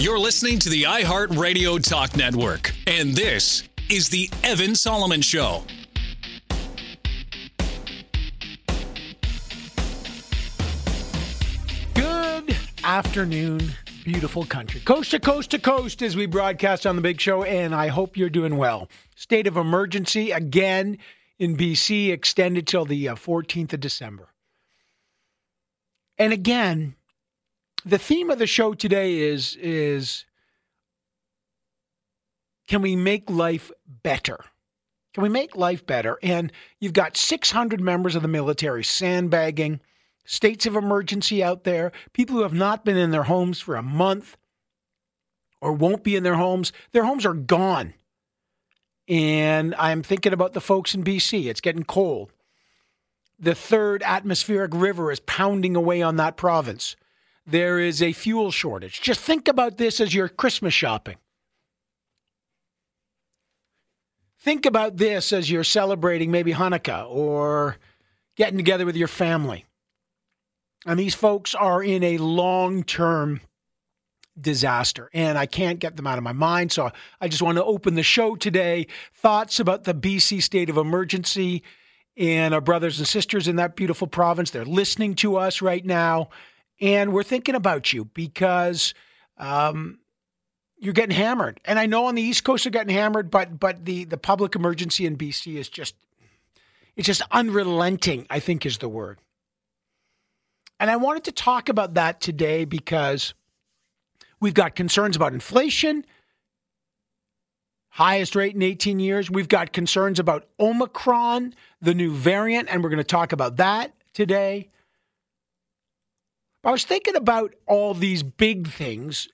You're listening to the iHeartRadio Talk Network, and this is the Evan Solomon Show. Good afternoon, beautiful country. Coast to coast to coast as we broadcast on the big show, and I hope you're doing well. State of emergency again in BC, extended till the 14th of December. And again, the theme of the show today is can we make life better? Can we make life better? And you've got 600 members of the military sandbagging, states of emergency out there, people who have not been in their homes for a month or won't be in their homes. Their homes are gone. And I'm thinking about the folks in BC. It's getting cold. The third atmospheric river is pounding away on that province. There is a fuel shortage. Just think about this as you're Christmas shopping. Think about this as you're celebrating maybe Hanukkah or getting together with your family. And these folks are in a long-term disaster, and I can't get them out of my mind. So I just want to open the show today. Thoughts about the BC state of emergency and our brothers and sisters in that beautiful province. They're listening to us right now. And we're thinking about you because you're getting hammered. And I know on the East Coast you're getting hammered, but the public emergency in BC is just unrelenting, I think is the word. And I wanted to talk about that today because we've got concerns about inflation, highest rate in 18 years. We've got concerns about Omicron, the new variant, and we're going to talk about that today. I was thinking about all these big things,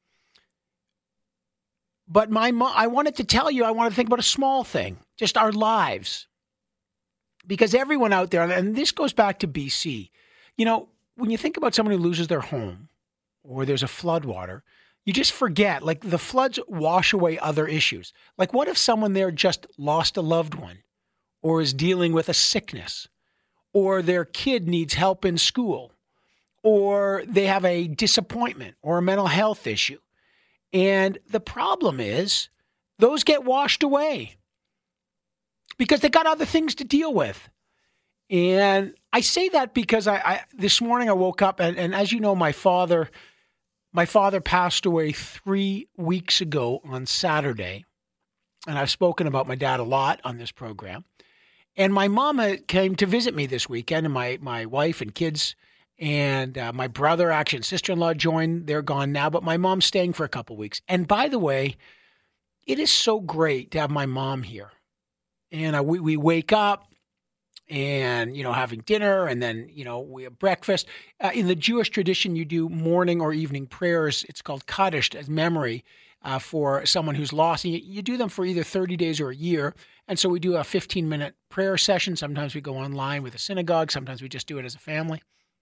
but I wanted to tell you, I want to think about a small thing, just our lives. Because everyone out there, and this goes back to BC, you know, when you think about someone who loses their home or there's a floodwater, you just forget, like the floods wash away other issues. Like what if someone there just lost a loved one or is dealing with a sickness or their kid needs help in school? Or they have a disappointment or a mental health issue. And the problem is those get washed away because they got other things to deal with. And I say that because I this morning I woke up and as you know, my father passed away 3 weeks ago on Saturday. And I've spoken about my dad a lot on this program. And my mama came to visit me this weekend, and my wife and kids. And my brother, actually, and sister-in-law joined. They're gone now, but my mom's staying for a couple of weeks. And by the way, it is so great to have my mom here. And we wake up and, you know, having dinner and then, you know, we have breakfast. In the Jewish tradition, you do morning or evening prayers. It's called Kaddish, as memory for someone who's lost. And you do them for either 30 days or a year. And so we do a 15-minute prayer session. Sometimes we go online with a synagogue. Sometimes we just do it as a family.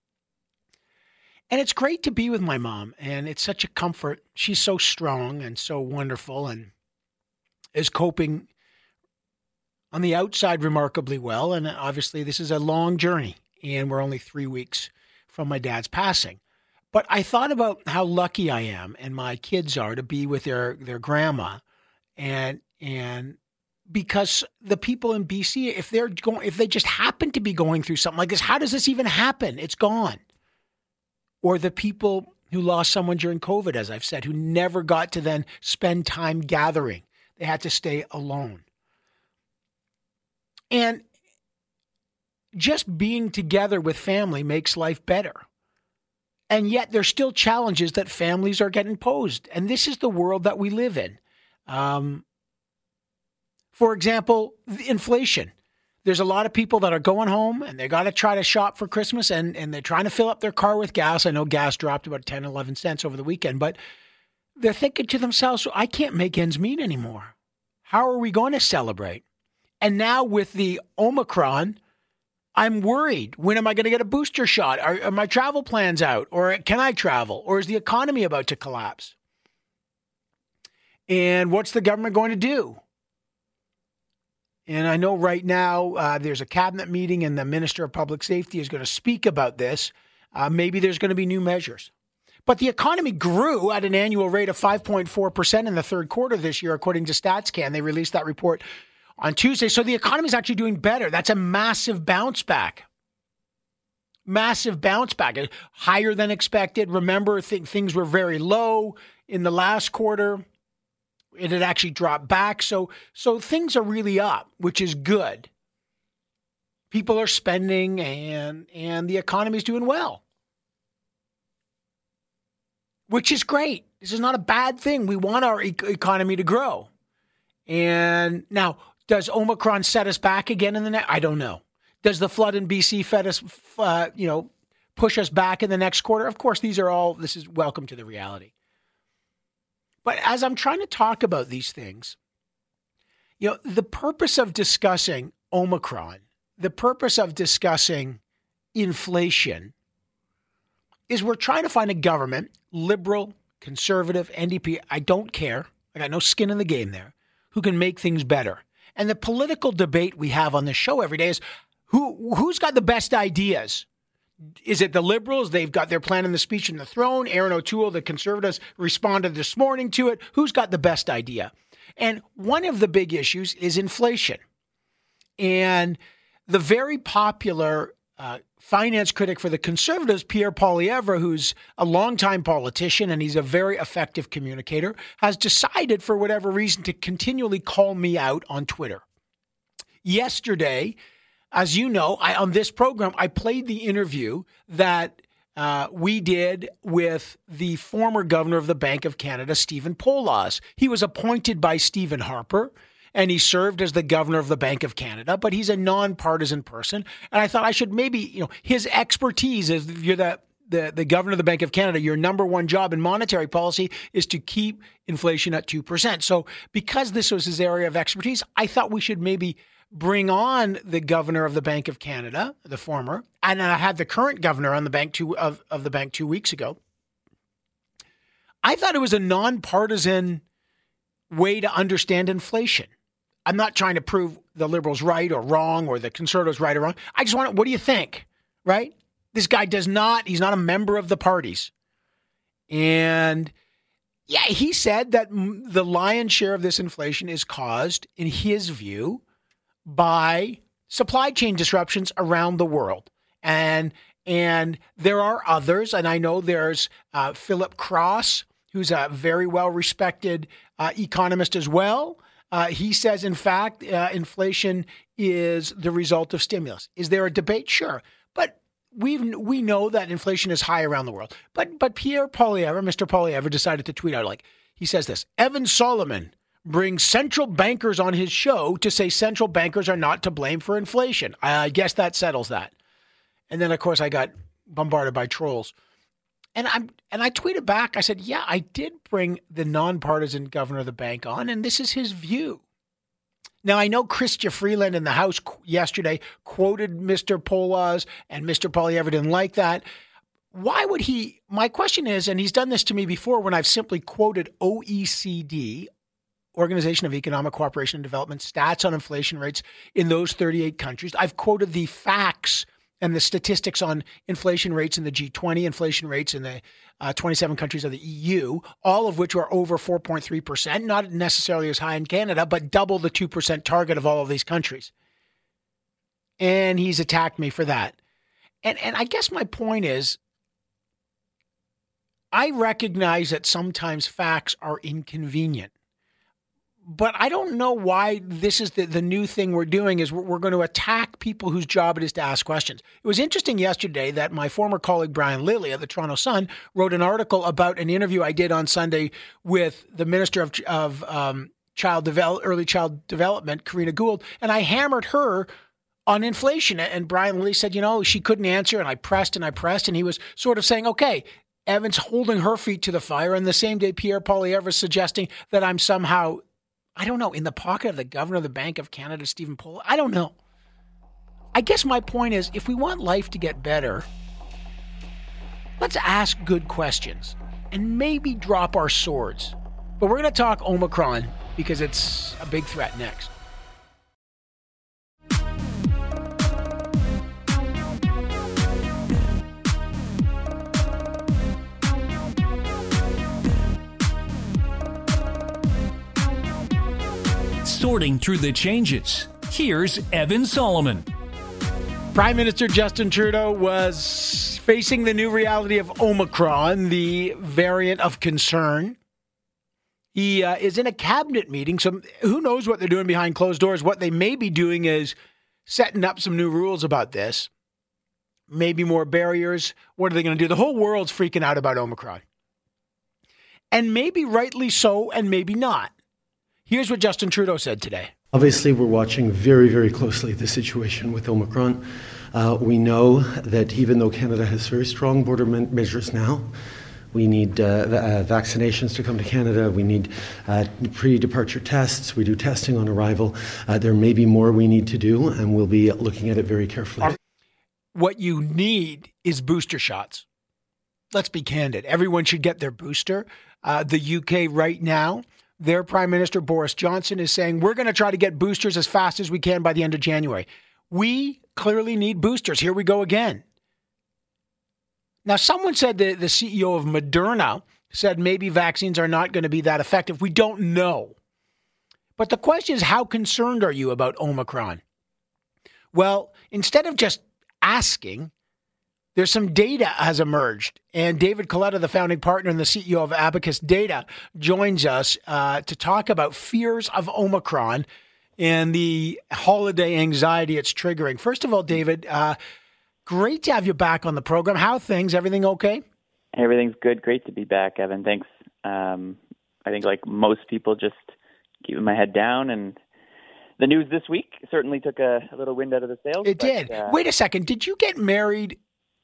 And it's great to be with my mom, and it's such a comfort. She's so strong and so wonderful and is coping on the outside remarkably well. And obviously this is a long journey, and we're only 3 weeks from my dad's passing. But I thought about how lucky I am and my kids are to be with their grandma. And because the people in BC, if they just happen to be going through something like this, how does this even happen? It's gone. Or the people who lost someone during COVID, as I've said, who never got to then spend time gathering. They had to stay alone. And just being together with family makes life better. And yet there's still challenges that families are getting posed. And this is the world that we live in. For example, inflation. There's a lot of people that are going home and they got to try to shop for Christmas and they're trying to fill up their car with gas. I know gas dropped about 10, 11 cents over the weekend, but they're thinking to themselves, I can't make ends meet anymore. How are we going to celebrate? And now with the Omicron, I'm worried. When am I going to get a booster shot? Are my travel plans out? Or can I travel? Or is the economy about to collapse? And what's the government going to do? And I know right now there's a cabinet meeting and the Minister of Public Safety is going to speak about this. Maybe there's going to be new measures. But the economy grew at an annual rate of 5.4% in the third quarter this year, according to StatsCan. They released that report on Tuesday. So the economy is actually doing better. That's a massive bounce back. Massive bounce back. Higher than expected. Remember, things were very low in the last quarter. It had actually dropped back. So things are really up, which is good. People are spending and the economy is doing well, which is great. This is not a bad thing. We want our economy to grow. And now, does Omicron set us back again in the next? I don't know. Does the flood in BC push us back in the next quarter? Of course, this is welcome to the reality. But as I'm trying to talk about these things, the purpose of discussing Omicron, the purpose of discussing inflation is we're trying to find a government, liberal, conservative, NDP, I don't care, I got no skin in the game there, who can make things better. And the political debate we have on this show every day is who's got the best ideas? Is it the Liberals? They've got their plan in the speech in the throne. Aaron O'Toole, the Conservatives, responded this morning to it. Who's got the best idea? And one of the big issues is inflation. And the very popular finance critic for the Conservatives, Pierre Poilievre, who's a longtime politician and he's a very effective communicator, has decided for whatever reason to continually call me out on Twitter. Yesterday, as you know, on this program, I played the interview that we did with the former governor of the Bank of Canada, Stephen Poloz. He was appointed by Stephen Harper, and he served as the governor of the Bank of Canada, but he's a nonpartisan person. And I thought I should maybe, his expertise is, if you're the governor of the Bank of Canada, your number one job in monetary policy is to keep inflation at 2%. So because this was his area of expertise, I thought we should maybe bring on the governor of the Bank of Canada, the former, and I had the current governor on the bank of the bank 2 weeks ago. I thought it was a nonpartisan way to understand inflation. I'm not trying to prove the Liberals right or wrong or the Conservatives right or wrong. I just want to, what do you think, right? This guy he's not a member of the parties. And yeah, he said that the lion's share of this inflation is caused, in his view, by supply chain disruptions around the world. And there are others, and I know there's Philip Cross, who's a very well-respected economist as well. He says, in fact, inflation is the result of stimulus. Is there a debate? Sure. But we know that inflation is high around the world. But Pierre Poilievre, Mr. Poilievre, decided to tweet out, he says this: Evan Solomon brings central bankers on his show to say central bankers are not to blame for inflation. I guess that settles that. And then, of course, I got bombarded by trolls. And I tweeted back, I said, yeah, I did bring the nonpartisan governor of the bank on, and this is his view. Now, I know Chrystia Freeland in the House yesterday quoted Mr. Poloz, and Mr. Poilievre didn't like that. Why would he? My question is, and he's done this to me before when I've simply quoted OECD, Organization of Economic Cooperation and Development, stats on inflation rates in those 38 countries. I've quoted the facts and the statistics on inflation rates in the G20, inflation rates in the 27 countries of the EU, all of which are over 4.3%, not necessarily as high in Canada, but double the 2% target of all of these countries. And he's attacked me for that. And I guess my point is, I recognize that sometimes facts are inconvenient. But I don't know why this is the new thing we're doing is we're going to attack people whose job it is to ask questions. It was interesting yesterday that my former colleague Brian Lilley of the Toronto Sun wrote an article about an interview I did on Sunday with the Minister of Early Child Development, Karina Gould, and I hammered her on inflation. And Brian Lilley said, she couldn't answer, and I pressed, and he was sort of saying, okay, Evan's holding her feet to the fire. And the same day, Pierre Poilievre is suggesting that I'm somehow, I don't know, in the pocket of the governor of the Bank of Canada, Stephen Poloz. I don't know. I guess my point is, if we want life to get better, let's ask good questions and maybe drop our swords. But we're going to talk Omicron because it's a big threat next. sorting through the changes. Here's Evan Solomon. Prime Minister Justin Trudeau was facing the new reality of Omicron, the variant of concern. He is in a cabinet meeting, so who knows what they're doing behind closed doors. What they may be doing is setting up some new rules about this. Maybe more barriers. What are they going to do? The whole world's freaking out about Omicron. And maybe rightly so, and maybe not. Here's what Justin Trudeau said today. Obviously, we're watching very, very closely the situation with Omicron. We know that even though Canada has very strong border measures now, we need vaccinations to come to Canada. We need pre-departure tests. We do testing on arrival. There may be more we need to do, and we'll be looking at it very carefully. What you need is booster shots. Let's be candid. Everyone should get their booster. The UK right now, their Prime Minister Boris Johnson is saying we're going to try to get boosters as fast as we can by the end of January. We clearly need boosters. Here we go again. Now, someone said the CEO of Moderna said maybe vaccines are not going to be that effective. We don't know. But the question is, how concerned are you about Omicron? Well, instead of just asking, there's some data has emerged. And David Coletta, the founding partner and the CEO of Abacus Data, joins us to talk about fears of Omicron and the holiday anxiety it's triggering. First of all, David, great to have you back on the program. How are things? Everything okay? Everything's good. Great to be back, Evan. Thanks. I think like most people, just keeping my head down, and the news this week certainly took a little wind out of the sails. It did. Wait a second. Did you get married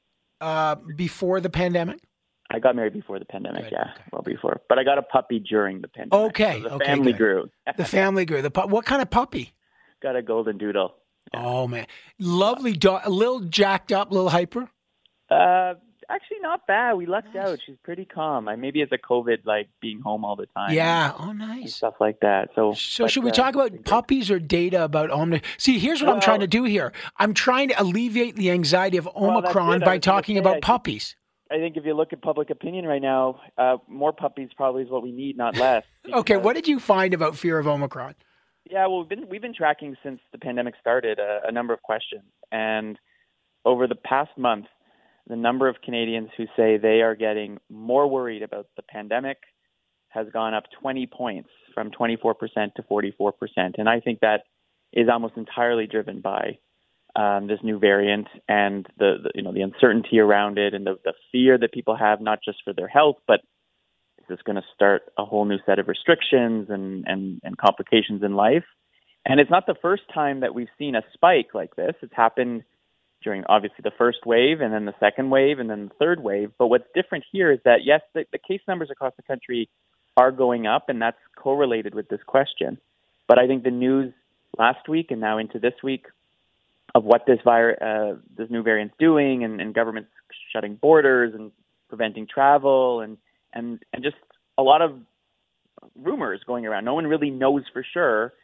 before the pandemic? I got married before the pandemic, Good, yeah, okay. well before. But I got a puppy during the pandemic. Okay, so the okay, family good. grew. The family grew. What kind of puppy? Got a golden doodle. Yeah. Oh, man. Lovely dog. A little jacked up, a little hyper? Actually, not bad. We lucked out. She's pretty calm. Maybe it's a COVID, like being home all the time. Yeah. Oh, And nice. stuff like that. So Should we talk about puppies or data about Omicron? See, here's what I'm trying to do here. I'm trying to alleviate the anxiety of Omicron by talking about puppies. I think if you look at public opinion right now, more puppies probably is what we need, not less. Okay, what did you find about fear of Omicron? Yeah, well, we've been tracking since the pandemic started a number of questions, and over the past month, the number of Canadians who say they are getting more worried about the pandemic has gone up 20 points, from 24% to 44%, and I think that is almost entirely driven by this new variant and the uncertainty around it, and the fear that people have, not just for their health, but is this going to start a whole new set of restrictions and complications in life? And it's not the first time that we've seen a spike like this. It's happened during, obviously, the first wave, and then the second wave, and then the third wave. But what's different here is that, yes, the case numbers across the country are going up, and that's correlated with this question. But I think the news last week and now into this week of what this new variant's doing, and governments shutting borders and preventing travel, and just a lot of rumors going around. No one really knows for sure.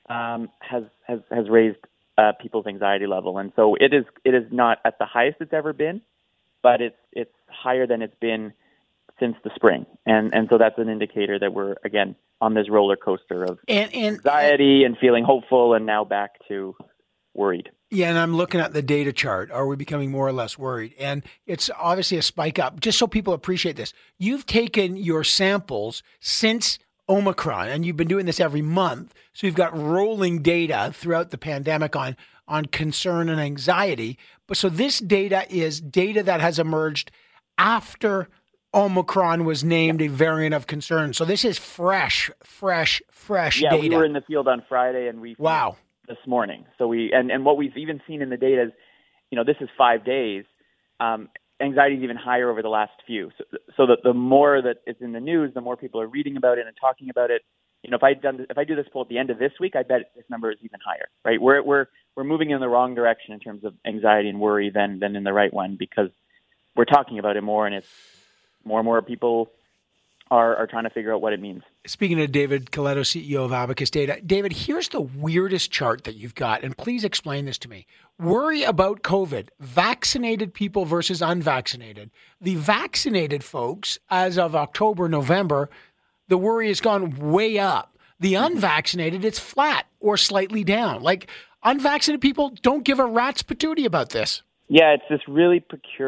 Has raised people's anxiety level, and so it is not at the highest it's ever been, but it's higher than it's been since the spring, and so that's an indicator that we're again on this roller coaster of anxiety and feeling hopeful, and now back to worried. Yeah, and I'm looking at the data chart. Are we becoming more or less worried? And it's obviously a spike up. Just so people appreciate this, you've taken your samples since Omicron, and you've been doing this every month. So you've got rolling data throughout the pandemic on concern and anxiety. But so this data is data that has emerged after Omicron was named a variant of concern. So this is fresh data. Yeah, we were in the field on Friday, and we this morning. So and what we've even seen in the data is, this is 5 days. Anxiety is even higher over the last few. So the more that it's in the news, the more people are reading about it and talking about it. If I do this poll at the end of this week, I bet this number is even higher. Right? We're moving in the wrong direction in terms of anxiety and worry than in the right one, because we're talking about it more, and it's more and more people are trying to figure out what it means. Speaking of David Coletta, CEO of Abacus Data, David, here's the weirdest chart that you've got, and please explain this to me. Worry about COVID, vaccinated people versus unvaccinated. The vaccinated folks, as of October, November, the worry has gone way up. The unvaccinated, it's flat or slightly down. Like, unvaccinated people don't give a rat's patootie about this. Yeah, it's this really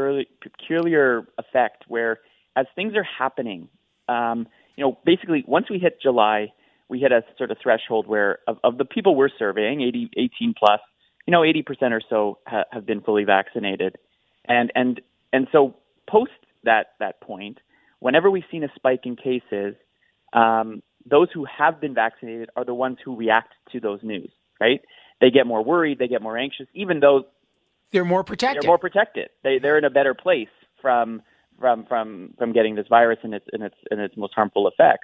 peculiar effect where as things are happening, basically once we hit July, we hit a sort of threshold where of the people we're surveying, 18 plus, 80% or so have been fully vaccinated. And so post that point, whenever we've seen a spike in cases, those who have been vaccinated are the ones who react to those news, right? They get more worried, they get more anxious, even though they're more protected. They're in a better place from getting this virus and its most harmful effects.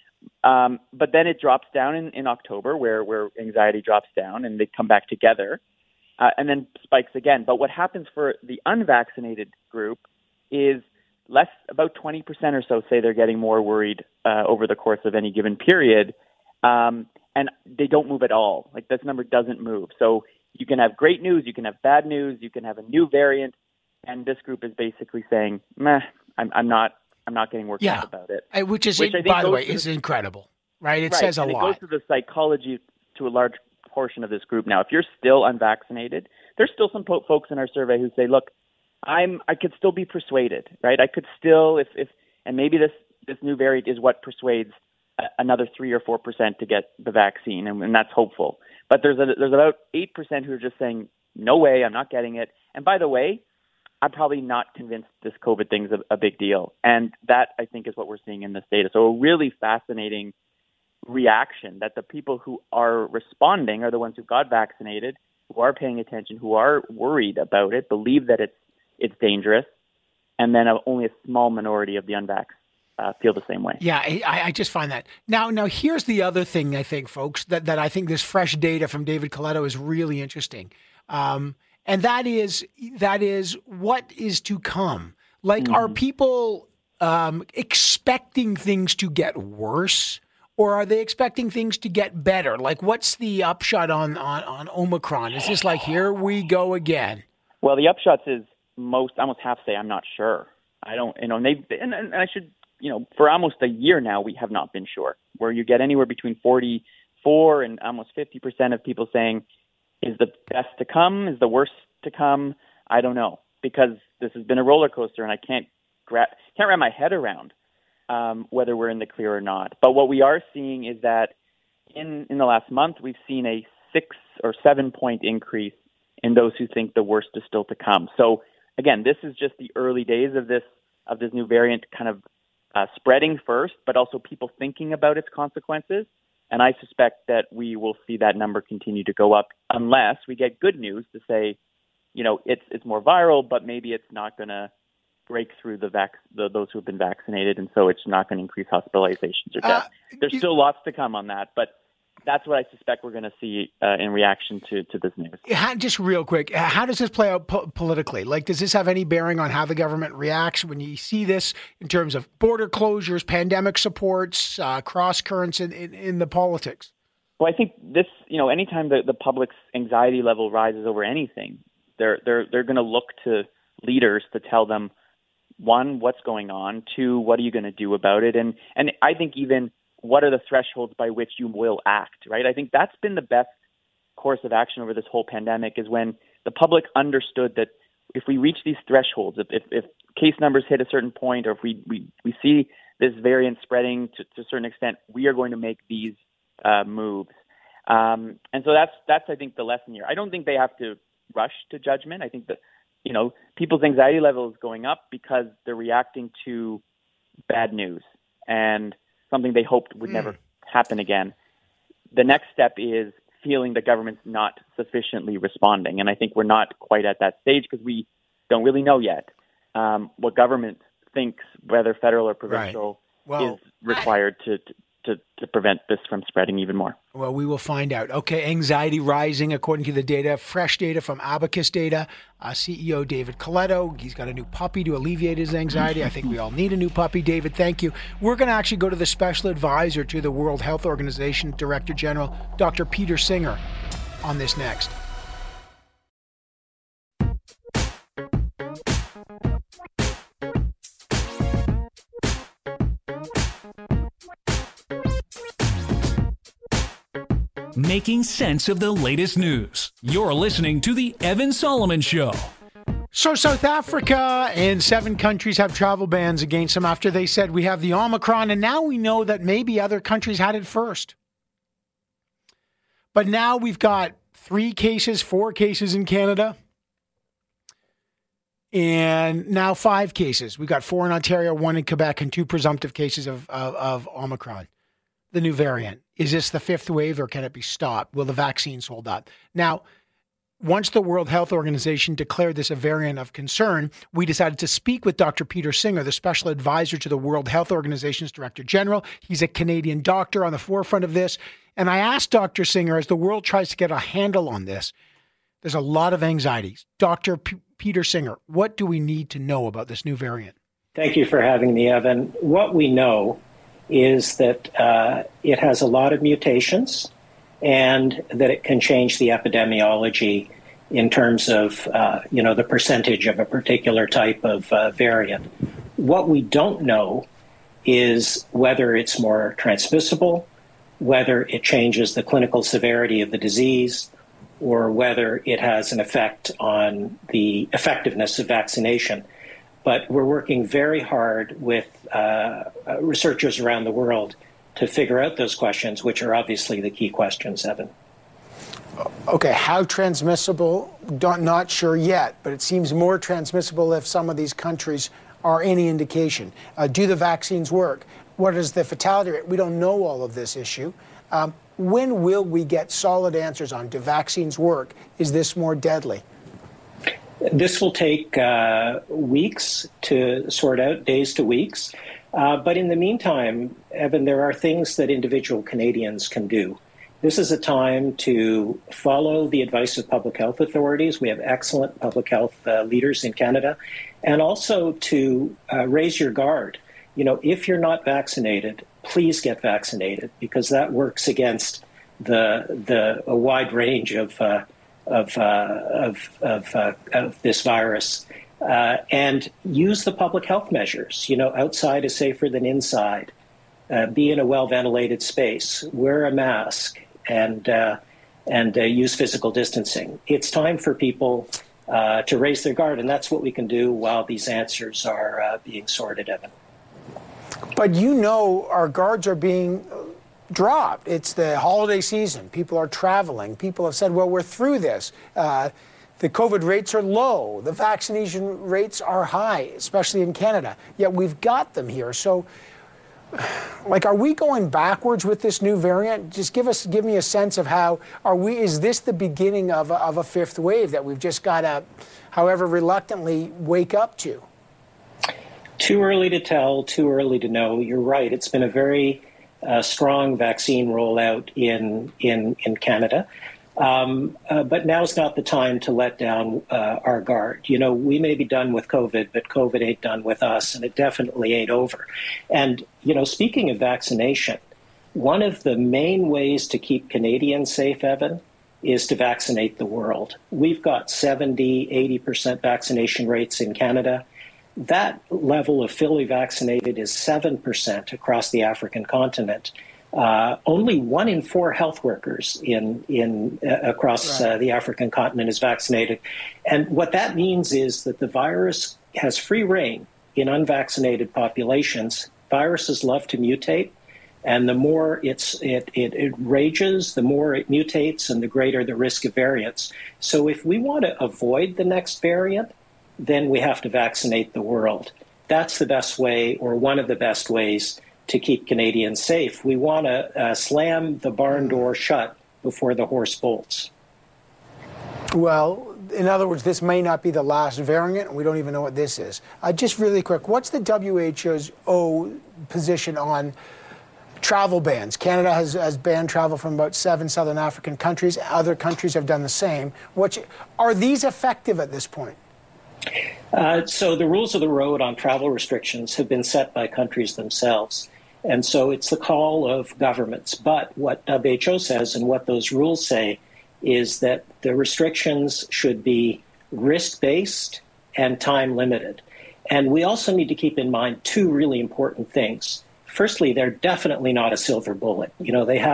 But then it drops down in October, where anxiety drops down, and they come back together, and then spikes again. But what happens for the unvaccinated group is about 20% or so say they're getting more worried over the course of any given period, and they don't move at all. Like, this number doesn't move. So you can have great news, you can have bad news, you can have a new variant, and this group is basically saying, "Meh, I'm not getting worked up about it." Which by the way, is incredible, right? It says a lot. It goes to the psychology to a large portion of this group. Now, if you're still unvaccinated, there's still some folks in our survey who say, "Look, I could still be persuaded, right? I could still, if and maybe this new variant is what persuades another 3 or 4% to get the vaccine, and that's hopeful." But there's about 8% who are just saying, "No way, I'm not getting it." And by the way, I'm probably not convinced this COVID thing's a big deal. And that, I think, is what we're seeing in this data. So a really fascinating reaction that the people who are responding are the ones who got vaccinated, who are paying attention, who are worried about it, believe that it's dangerous, and then only a small minority of the unvaxxed feel the same way. Yeah, I just find that. Now, here's the other thing, I think, folks, that I think this fresh data from David Coletto is really interesting. And that is what is to come. Like, are people expecting things to get worse, or are they expecting things to get better? Like, what's the upshot on Omicron? Is this like, here we go again? Well, the upshot is I almost have to say I'm not sure. I don't, and I should, for almost a year now, we have not been sure. Where you get anywhere between 44 and almost 50% of people saying, is the best to come? Is the worst to come? I don't know, because this has been a roller coaster, and I can't wrap my head around whether we're in the clear or not. But what we are seeing is that in the last month, we've seen a 6 or 7 point increase in those who think the worst is still to come. So again, this is just the early days of this new variant kind of spreading first, but also people thinking about its consequences. And I suspect that we will see that number continue to go up unless we get good news to say, it's more viral, but maybe it's not going to break through those who have been vaccinated, and so it's not going to increase hospitalizations or deaths. There's still lots to come on that, but that's what I suspect we're going to see in reaction to this news. Just real quick, how does this play out politically? Like, does this have any bearing on how the government reacts when you see this in terms of border closures, pandemic supports, cross currents in the politics? Well, I think this, anytime the public's anxiety level rises over anything, they're going to look to leaders to tell them, one, what's going on, two, what are you going to do about it, and I think even what are the thresholds by which you will act, right? I think that's been the best course of action over this whole pandemic, is when the public understood that if we reach these thresholds, if case numbers hit a certain point, or if we see this variant spreading to a certain extent, we are going to make these moves. And so that's I think the lesson here. I don't think they have to rush to judgment. I think that people's anxiety level is going up because they're reacting to bad news and something they hoped would never happen again. The next step is feeling the government's not sufficiently responding, and I think we're not quite at that stage because we don't really know yet what government thinks, whether federal or provincial, is required to prevent this from spreading even more. Well, we will find out. Okay, anxiety rising according to the data, fresh data from Abacus Data. CEO David Coletto, he's got a new puppy to alleviate his anxiety. I think we all need a new puppy. David, thank you. We're going to actually go to the special advisor to the World Health Organization, Director General, Dr. Peter Singer, on this next. making sense of the latest news. You're listening to The Evan Solomon Show. So South Africa and 7 countries have travel bans against them after they said we have the Omicron, and now we know that maybe other countries had it first. But now we've got 4 cases in Canada, and now 5 cases. We've got 4 in Ontario, 1 in Quebec, and 2 presumptive cases of Omicron, the new variant. Is this the 5th wave, or can it be stopped? Will the vaccines hold up? Now, once the World Health Organization declared this a variant of concern, we decided to speak with Dr. Peter Singer, the special advisor to the World Health Organization's Director General. He's a Canadian doctor on the forefront of this. And I asked Dr. Singer, as the world tries to get a handle on this, there's a lot of anxieties. Dr. Peter Singer, what do we need to know about this new variant? Thank you for having me, Evan. What we know is that it has a lot of mutations, and that it can change the epidemiology in terms of, the percentage of a particular type of variant. What we don't know is whether it's more transmissible, whether it changes the clinical severity of the disease, or whether it has an effect on the effectiveness of vaccination. But we're working very hard with researchers around the world to figure out those questions, which are obviously the key questions, Evan. Okay, how transmissible? Not sure yet, but it seems more transmissible if some of these countries are any indication. Do the vaccines work? What is the fatality rate? We don't know all of this issue. When will we get solid answers on do vaccines work? Is this more deadly? This will take weeks to sort out, days to weeks. But in the meantime, Evan, there are things that individual Canadians can do. This is a time to follow the advice of public health authorities. We have excellent public health leaders in Canada. And also to raise your guard. If you're not vaccinated, please get vaccinated, because that works against a wide range of this virus. And use the public health measures. Outside is safer than inside. Be in a well-ventilated space. Wear a mask, and use physical distancing. It's time for people to raise their guard, and that's what we can do while these answers are being sorted, Evan. But our guards are being dropped. It's the holiday season. People are traveling. People have said, well, we're through this. The COVID rates are low. The vaccination rates are high, especially in Canada. Yet we've got them here. So, are we going backwards with this new variant? Just give me a sense of how is this the beginning of a 5th wave that we've just got to, however reluctantly, wake up to? Too early to tell, too early to know. You're right. It's been a very strong vaccine rollout in Canada. But now's not the time to let down our guard. We may be done with COVID, but COVID ain't done with us, and it definitely ain't over. And, speaking of vaccination, one of the main ways to keep Canadians safe, Evan, is to vaccinate the world. We've got 70, 80% vaccination rates in Canada. That level of fully vaccinated is 7% across the African continent. Only 1 in 4 health workers across the African continent is vaccinated. And what that means is that the virus has free reign in unvaccinated populations. Viruses love to mutate, and the more it rages, the more it mutates, and the greater the risk of variants. So if we want to avoid the next variant, then we have to vaccinate the world. That's the best way, or one of the best ways, to keep Canadians safe. We want to slam the barn door shut before the horse bolts. Well, in other words, this may not be the last variant. We don't even know what this is. Just really quick, what's the WHO's position on travel bans? Canada has banned travel from about 7 southern African countries. Other countries have done the same. Are these effective at this point? So the rules of the road on travel restrictions have been set by countries themselves. And so it's the call of governments. But what WHO says and what those rules say is that the restrictions should be risk-based and time-limited. And we also need to keep in mind 2 really important things. Firstly, they're definitely not a silver bullet. They have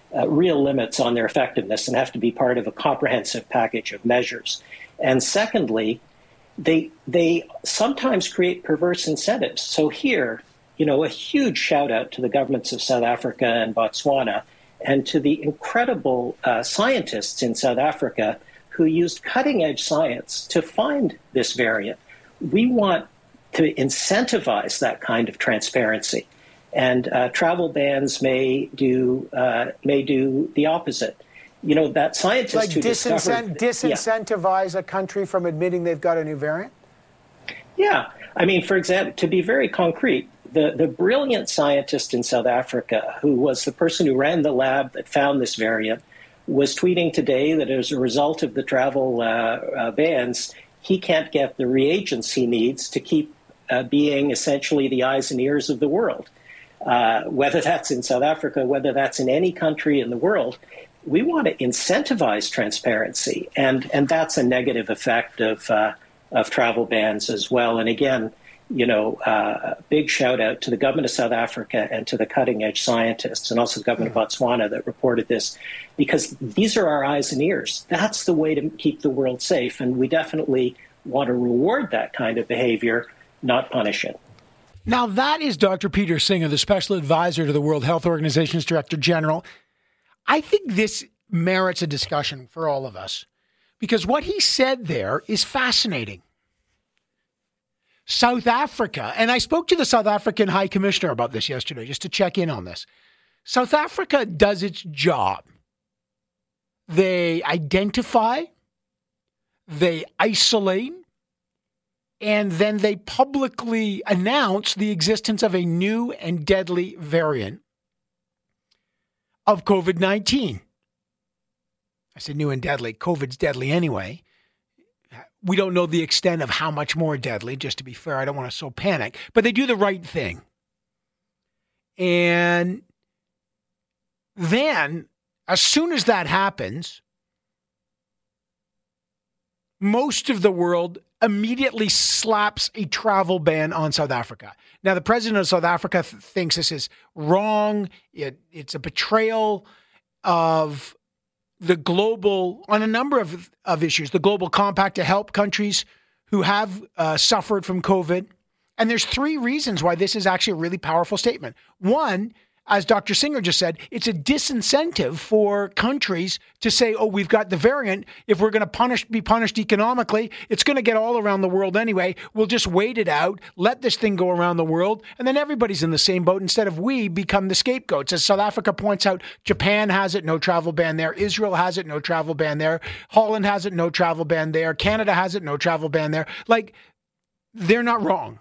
real limits on their effectiveness and have to be part of a comprehensive package of measures. And secondly, they sometimes create perverse incentives. So here, a huge shout out to the governments of South Africa and Botswana and to the incredible scientists in South Africa who used cutting edge science to find this variant. We want to incentivize that kind of transparency. And travel bans may do the opposite. That scientist like who disincentivize a country from admitting they've got a new variant? Yeah. I mean, for example, to be very concrete, the brilliant scientist in South Africa, who was the person who ran the lab that found this variant, was tweeting today that as a result of the travel bans, he can't get the reagents he needs to keep being essentially the eyes and ears of the world. Whether that's in South Africa, whether that's in any country in the world, we want to incentivize transparency, and that's a negative effect of travel bans as well. And again, big shout out to the government of South Africa and to the cutting edge scientists, and also the government of Botswana that reported this, because these are our eyes and ears. That's the way to keep the world safe, and we definitely want to reward that kind of behavior, not punish it. Now, that is Dr. Peter Singer, the special advisor to the World Health Organization's Director General. I think this merits a discussion for all of us, because what he said there is fascinating. South Africa, and I spoke to the South African High Commissioner about this yesterday, just to check in on this. South Africa does its job. They identify, they isolate, and then they publicly announce the existence of a new and deadly variant of COVID-19. I said new and deadly. COVID's deadly anyway. We don't know the extent of how much more deadly, just to be fair. I don't want to so panic. But they do the right thing. And then, as soon as that happens, most of the world immediately slaps a travel ban on South Africa. Now, the president of South Africa thinks this is wrong. It's a betrayal of the global, on a number of issues, the global compact to help countries who have suffered from COVID. And there's three reasons why this is actually a really powerful statement. One, as Dr. Singer just said, it's a disincentive for countries to say, oh, we've got the variant. If we're going to be punished economically, it's going to get all around the world anyway. We'll just wait it out, let this thing go around the world, and then everybody's in the same boat instead of we become the scapegoats. As South Africa points out, Japan has it, no travel ban there. Israel has it, no travel ban there. Holland has it, no travel ban there. Canada has it, no travel ban there. Like, they're not wrong.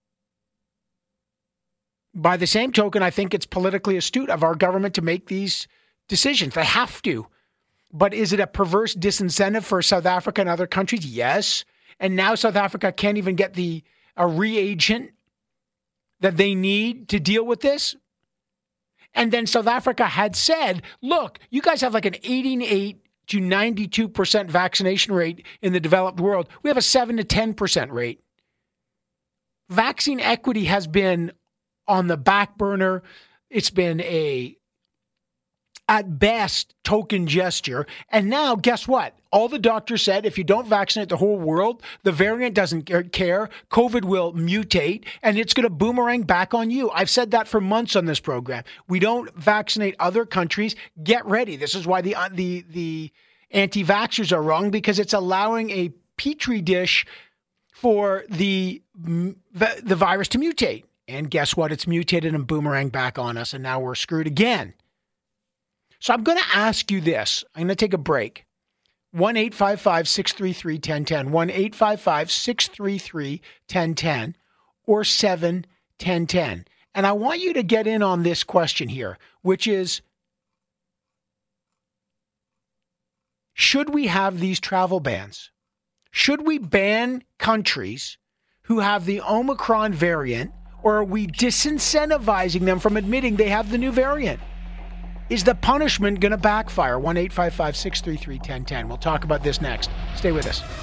By the same token, I think it's politically astute of our government to make these decisions. They have to. But is it a perverse disincentive for South Africa and other countries? Yes. And now South Africa can't even get a reagent that they need to deal with this. And then South Africa had said, look, you guys have like an 88 to 92% vaccination rate in the developed world. We have a 7 to 10% rate. Vaccine equity has been on the back burner. It's been at best, token gesture. And now, guess what? All the doctors said, if you don't vaccinate the whole world, the variant doesn't care. COVID will mutate, and it's going to boomerang back on you. I've said that for months on this program. We don't vaccinate other countries. Get ready. This is why the anti-vaxxers are wrong, because it's allowing a petri dish for the virus to mutate. And guess what? It's mutated and boomerang back on us, and now we're screwed again. So I'm going to ask you this. I'm going to take a break. 1-855-633-1010. 1-855-633-1010 or 7-1010. And I want you to get in on this question here, which is, should we have these travel bans? Should we ban countries who have the Omicron variant, or are we disincentivizing them from admitting they have the new variant? Is the punishment going to backfire? 1-855-633-1010. We'll talk about this next. Stay with us.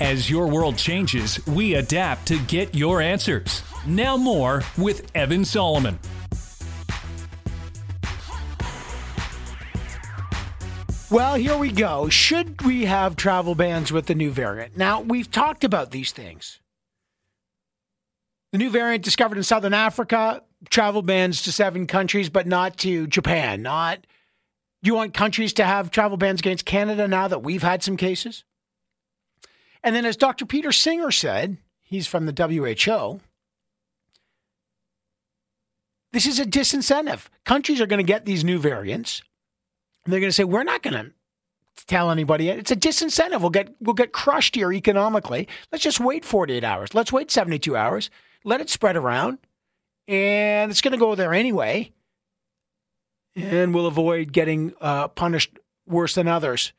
As your world changes, we adapt to get your answers. Now more with Evan Solomon. Well, here we go. Should we have travel bans with the new variant? Now, we've talked about these things. The new variant discovered in Southern Africa, travel bans to 7 countries, but not to Japan. Do you want countries to have travel bans against Canada now that we've had some cases? And then as Dr. Peter Singer said, he's from the WHO, this is a disincentive. Countries are going to get these new variants. And they're going to say, we're not going to tell anybody. It's a disincentive. We'll get crushed here economically. Let's just wait 48 hours. Let's wait 72 hours. Let it spread around. And it's going to go there anyway. And we'll avoid getting punished worse than others.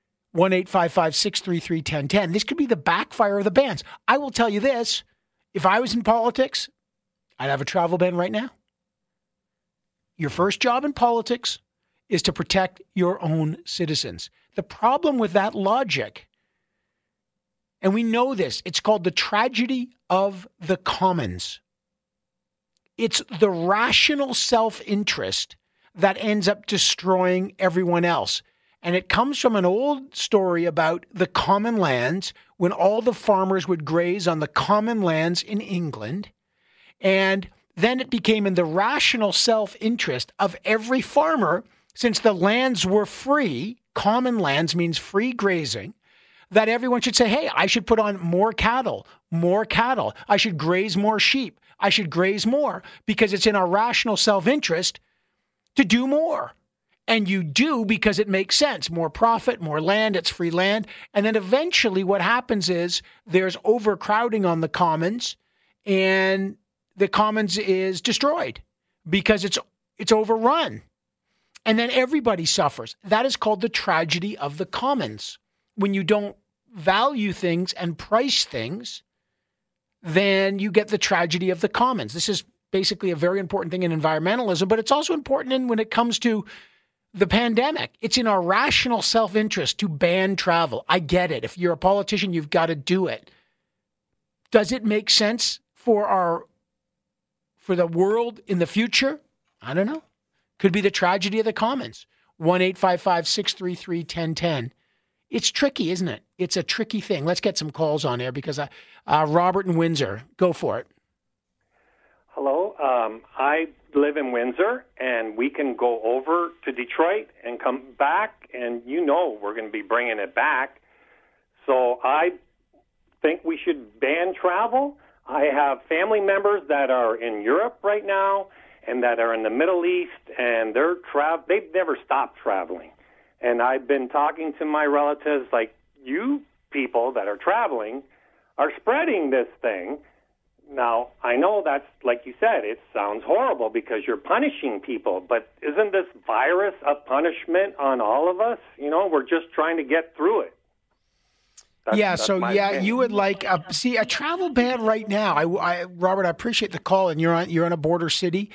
1-855-633-1010. This could be the backfire of the bans. I will tell you this. If I was in politics, I'd have a travel ban right now. Your first job in politics is to protect your own citizens. The problem with that logic, and we know this, it's called the tragedy of the commons. It's the rational self-interest that ends up destroying everyone else. And it comes from an old story about the common lands, when all the farmers would graze on the common lands in England. And then it became in the rational self-interest of every farmer, since the lands were free, common lands means free grazing, that everyone should say, hey, I should put on more cattle. I should graze more sheep. I should graze more, because it's in our rational self-interest to do more. And you do because it makes sense. More profit, more land, it's free land. And then eventually what happens is there's overcrowding on the commons, and the commons is destroyed because it's overrun. And then everybody suffers. That is called the tragedy of the commons. When you don't value things and price things, then you get the tragedy of the commons. This is basically a very important thing in environmentalism, but it's also important when it comes to the pandemic. It's in our rational self-interest to ban travel. I get it. If you're a politician, you've got to do it. Does it make sense for the world in the future? I don't know. Could be the tragedy of the commons. 1-855-633-1010. It's tricky, isn't it? It's a tricky thing. Let's get some calls on air because Robert in Windsor, go for it. Hello. I live in Windsor, and we can go over to Detroit and come back, and we're going to be bringing it back. So I think we should ban travel. I have family members that are in Europe right now and that are in the Middle East, and they've never stopped traveling. And I've been talking to my relatives, like, you people that are traveling are spreading this thing. Now, I know that's, like you said, it sounds horrible because you're punishing people, but isn't this virus a punishment on all of us? We're just trying to get through it. That's opinion. You would like a travel ban right now. Robert, I appreciate the call, and you're on a border city.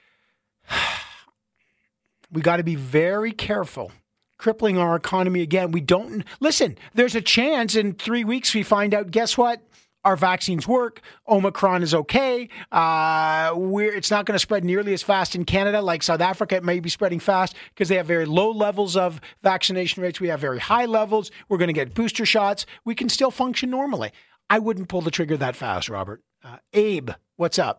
We got to be very careful. Crippling our economy again. Listen, there's a chance in 3 weeks we find out, guess what? Our vaccines work. Omicron is okay. It's not going to spread nearly as fast in Canada like South Africa. It may be spreading fast because they have very low levels of vaccination rates. We have very high levels. We're going to get booster shots. We can still function normally. I wouldn't pull the trigger that fast, Robert. Abe, what's up?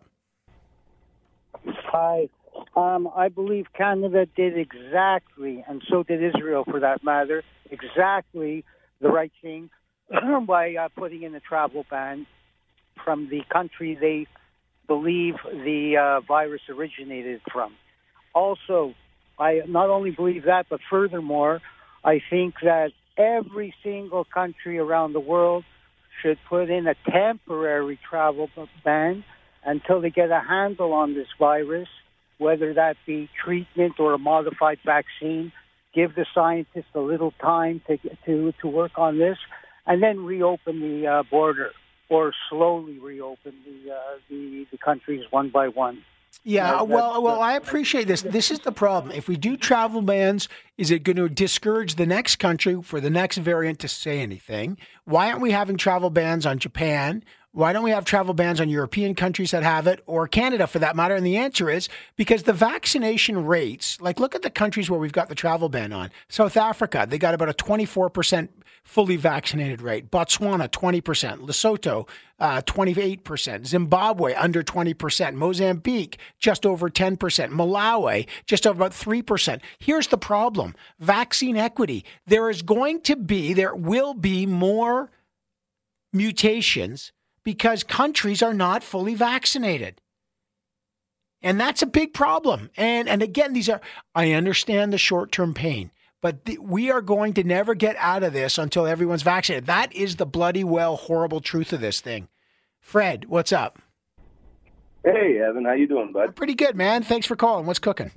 Hi. I believe Canada did exactly, and so did Israel for that matter, exactly the right thing by putting in a travel ban from the country they believe the virus originated from. Also, I not only believe that, but furthermore, I think that every single country around the world should put in a temporary travel ban until they get a handle on this virus, whether that be treatment or a modified vaccine. Give the scientists a little time to work on this, and then reopen the border, or slowly reopen the countries one by one. Yeah, well, I appreciate this. This is the problem. If we do travel bans, Is it going to discourage the next country for the next variant to say anything? Why aren't we having travel bans on Japan? Why don't we have travel bans on European countries that have it, or Canada for that matter? And the answer is because the vaccination rates, like look at the countries where we've got the travel ban on. South Africa, they got about a 24% fully vaccinated rate. Botswana, 20%. Lesotho, 28%. Zimbabwe, under 20%. Mozambique, just over 10%. Malawi, just over about 3%. Here's the problem. Vaccine equity. There will be more mutations because countries are not fully vaccinated. And that's a big problem. And again, I understand the short-term pain, but we are going to never get out of this until everyone's vaccinated. That is the bloody well horrible truth of this thing. Fred, what's up? Hey, Evan, how you doing, bud? Pretty good, man. Thanks for calling. What's cooking?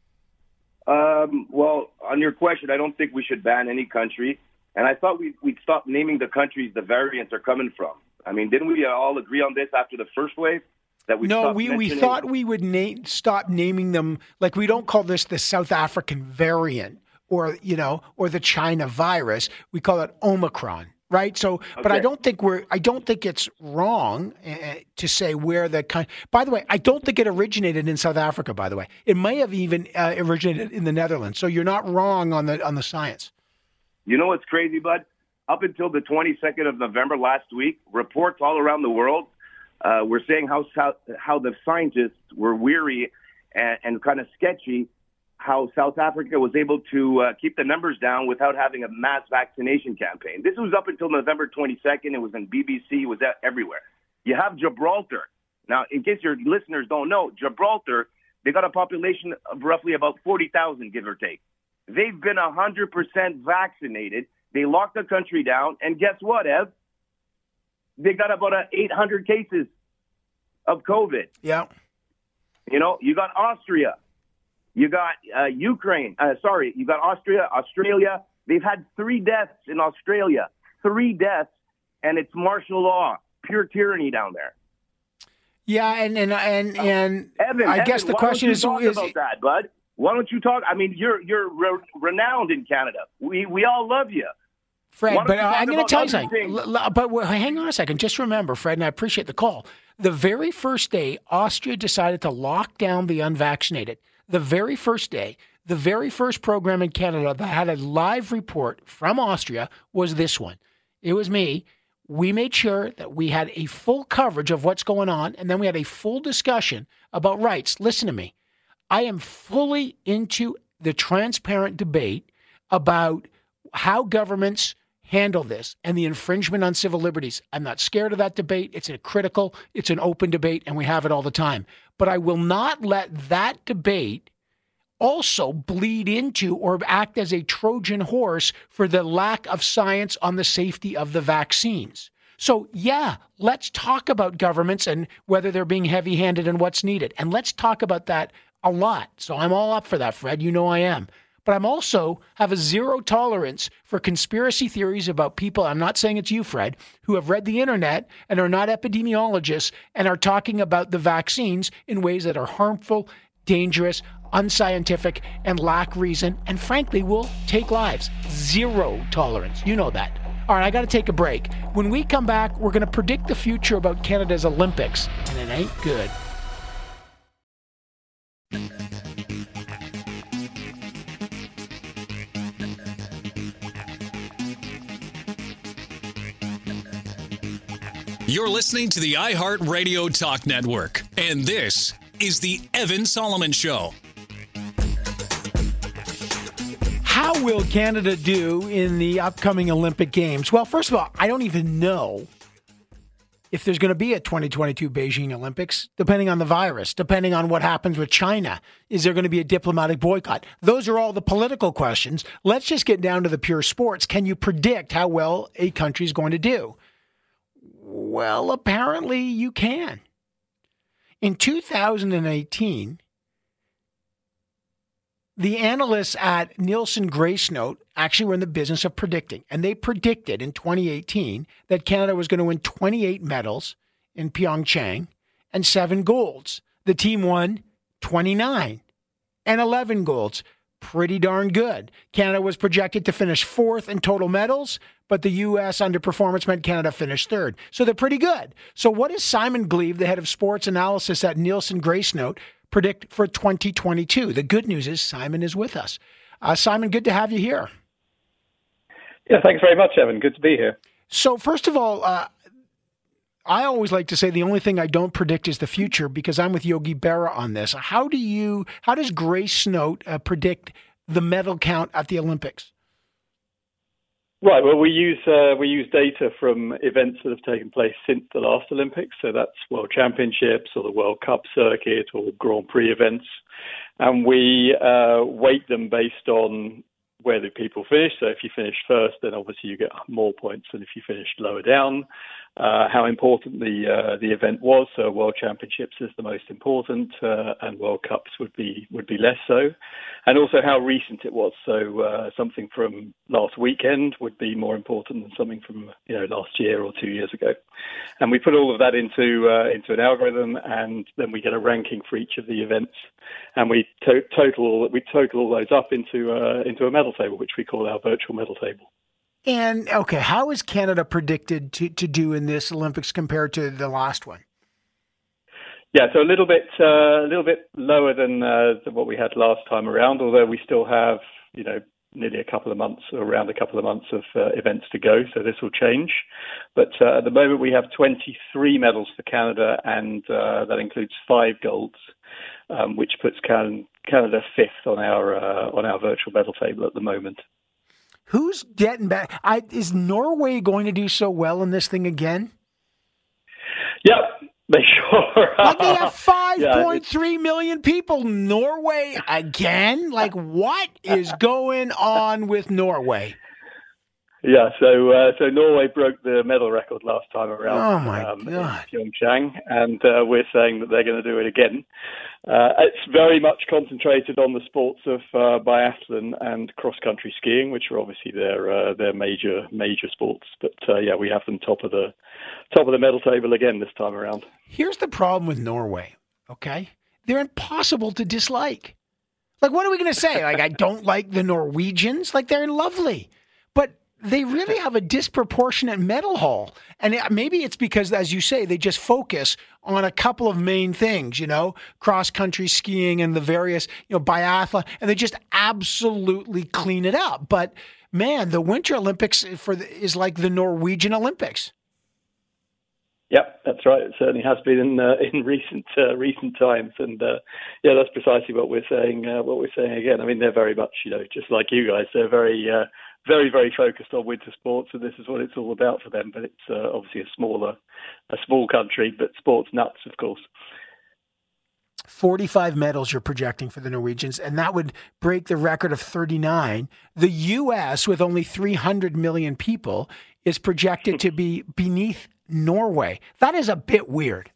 Well, on your question, I don't think we should ban any country. And I thought we'd stop naming the countries the variants are coming from. I mean, didn't we all agree on this after the first wave? That we thought we would stop naming them. Like, we don't call this the South African variant or the China virus. We call it Omicron, right? So, okay. But I don't think it's wrong to say where by the way, I don't think it originated in South Africa, by the way. It may have even originated in the Netherlands. So you're not wrong on the science. You know what's crazy, bud? Up until the 22nd of November last week, reports all around the world were saying how the scientists were weary and kind of sketchy how South Africa was able to keep the numbers down without having a mass vaccination campaign. This was up until November 22nd. It was in BBC. It was everywhere. You have Gibraltar. Now, in case your listeners don't know, Gibraltar, they got a population of roughly about 40,000, give or take. They've been 100% vaccinated. They locked the country down, and guess what, Ev? They got about 800 cases of COVID. Yeah. You got Austria. You got Ukraine. You got Austria, Australia. They've had 3 deaths in Australia. 3 deaths, and it's martial law, pure tyranny down there. Yeah, and Evan, I guess the question is about that, bud? Why don't you talk? I mean, you're renowned in Canada. We all love you. Fred, but I'm going to tell you something. But hang on a second. Just remember, Fred, and I appreciate the call. The very first day Austria decided to lock down the unvaccinated, the very first day, the very first program in Canada that had a live report from Austria was this one. It was me. We made sure that we had a full coverage of what's going on, and then we had a full discussion about rights. Listen to me. I am fully into the transparent debate about how governments handle this and the infringement on civil liberties. I'm not scared of that debate. It's an open debate, and we have it all the time. But I will not let that debate also bleed into or act as a Trojan horse for the lack of science on the safety of the vaccines. So, yeah, let's talk about governments and whether they're being heavy-handed and what's needed. And let's talk about that a lot. So I'm all up for that, Fred. You know I am. But I'm also have a zero tolerance for conspiracy theories about people, I'm not saying it's you, Fred, who have read the internet and are not epidemiologists and are talking about the vaccines in ways that are harmful, dangerous, unscientific, and lack reason, and frankly will take lives. Zero tolerance. You know that. All right, I got to take a break. When we come back, we're going to predict the future about Canada's Olympics, and it ain't good. You're listening to the iHeartRadio Talk Network, and this is the Evan Solomon Show. How will Canada do in the upcoming Olympic Games? Well, first of all, I don't even know if there's going to be a 2022 Beijing Olympics, depending on the virus, depending on what happens with China. Is there going to be a diplomatic boycott? Those are all the political questions. Let's just get down to the pure sports. Can you predict how well a country is going to do? Well, apparently you can. In 2018, the analysts at Nielsen Grace Note actually were in the business of predicting. And they predicted in 2018 that Canada was going to win 28 medals in Pyeongchang and 7 golds. The team won 29 and 11 golds. pretty darn good. Canada was projected to finish fourth in total medals, but the U.S. underperformance meant Canada finished third. So they're pretty good. So what does Simon Gleave, the head of sports analysis at Nielsen Grace Note, predict for 2022? The good news is Simon is with us. Simon, good to have you here. Yeah, thanks very much, Evan. Good to be here. So first of all, I always like to say the only thing I don't predict is the future, because I'm with Yogi Berra on this. How does Grace Note predict the medal count at the Olympics? Right. Well, we use data from events that have taken place since the last Olympics. So that's World Championships or the World Cup circuit or Grand Prix events, and we weight them based on where the people finish. So if you finish first, then obviously you get more points than if you finished lower down. How important the event was. So World Championships is the most important, and World Cups would be less so. And also how recent it was. So something from last weekend would be more important than something from last year or 2 years ago. And we put all of that into an algorithm, and then we get a ranking for each of the events, and we total all those up into a medal table, which we call our virtual medal table. And, okay, how is Canada predicted to do in this Olympics compared to the last one? Yeah, so a little bit lower than what we had last time around, although we still have, nearly around a couple of months of events to go, so this will change. But at the moment we have 23 medals for Canada, and that includes 5 golds, which puts Canada fifth on our virtual medal table at the moment. Who's getting back? Is Norway going to do so well in this thing again? Yep, they sure are. Like they have 5.3 million people. Norway again? Like what is going on with Norway? Yeah, so Norway broke the medal record last time around. Oh my God! In Pyeongchang, and we're saying that they're going to do it again. It's very much concentrated on the sports of biathlon and cross-country skiing, which are obviously their major sports. But we have them top of the medal table again this time around. Here's the problem with Norway. Okay, they're impossible to dislike. Like, what are we going to say? Like, I don't like the Norwegians. Like, they're lovely, but they really have a disproportionate medal haul. And maybe it's because, as you say, they just focus on a couple of main things, cross-country skiing and the various, biathlon, and they just absolutely clean it up. But, man, the Winter Olympics is like the Norwegian Olympics. Yep, that's right. It certainly has been in recent times, and that's precisely what we're saying. Again, I mean, they're very much, just like you guys, they're very, very focused on winter sports, and this is what it's all about for them. But it's obviously a small country, but sports nuts, of course. 45 medals you're projecting for the Norwegians, and that would break the record of 39. The U.S., with only 300 million people, is projected to be beneath Norway. That is a bit weird.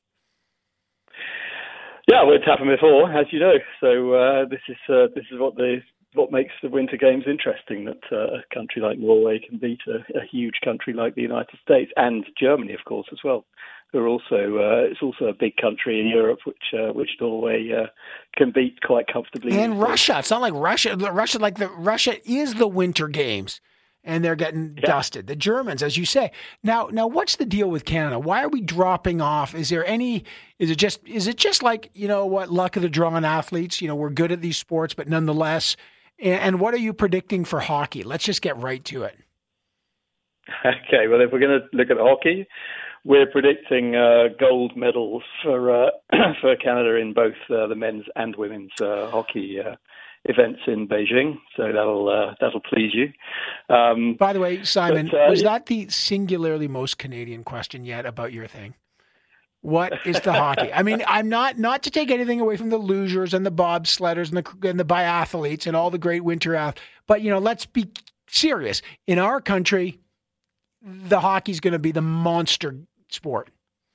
Yeah, well, it's happened before, as you know. So this is what makes the Winter Games interesting, that a country like Norway can beat a huge country like the United States, and Germany, of course, as well. Who are also it's also a big country in Europe, which Norway can beat quite comfortably. And Russia, it's not like Russia. Russia is the Winter Games, and they're getting dusted. The Germans, as you say. Now, what's the deal with Canada? Why are we dropping off? Is it just like, luck of the draw on athletes? We're good at these sports, but nonetheless. And what are you predicting for hockey? Let's just get right to it. Okay, well, if we're going to look at hockey, we're predicting gold medals for Canada in both the men's and women's hockey events in Beijing. So that'll please you. By the way, Simon, was that the singularly most Canadian question yet about your thing? What is the hockey? I mean, I'm not to take anything away from the lugers and the bobsledders and the biathletes and all the great winter athletes, but let's be serious. In our country, the hockey's going to be the monster sport.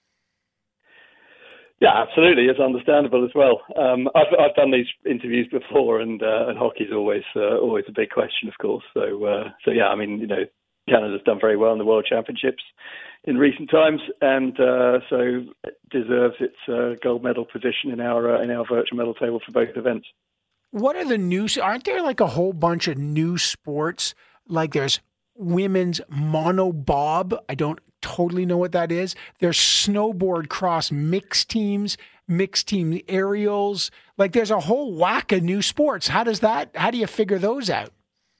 Yeah, absolutely. It's understandable as well. I've done these interviews before, and hockey's always a big question, of course. So yeah, I mean, Canada's done very well in the World Championships in recent times, and so it deserves its gold medal position in our virtual medal table for both events. What are the new? Aren't there like a whole bunch of new sports? Like there's women's monobob. I don't totally know what that is. There's snowboard cross mixed team aerials. Like there's a whole whack of new sports. How do you figure those out?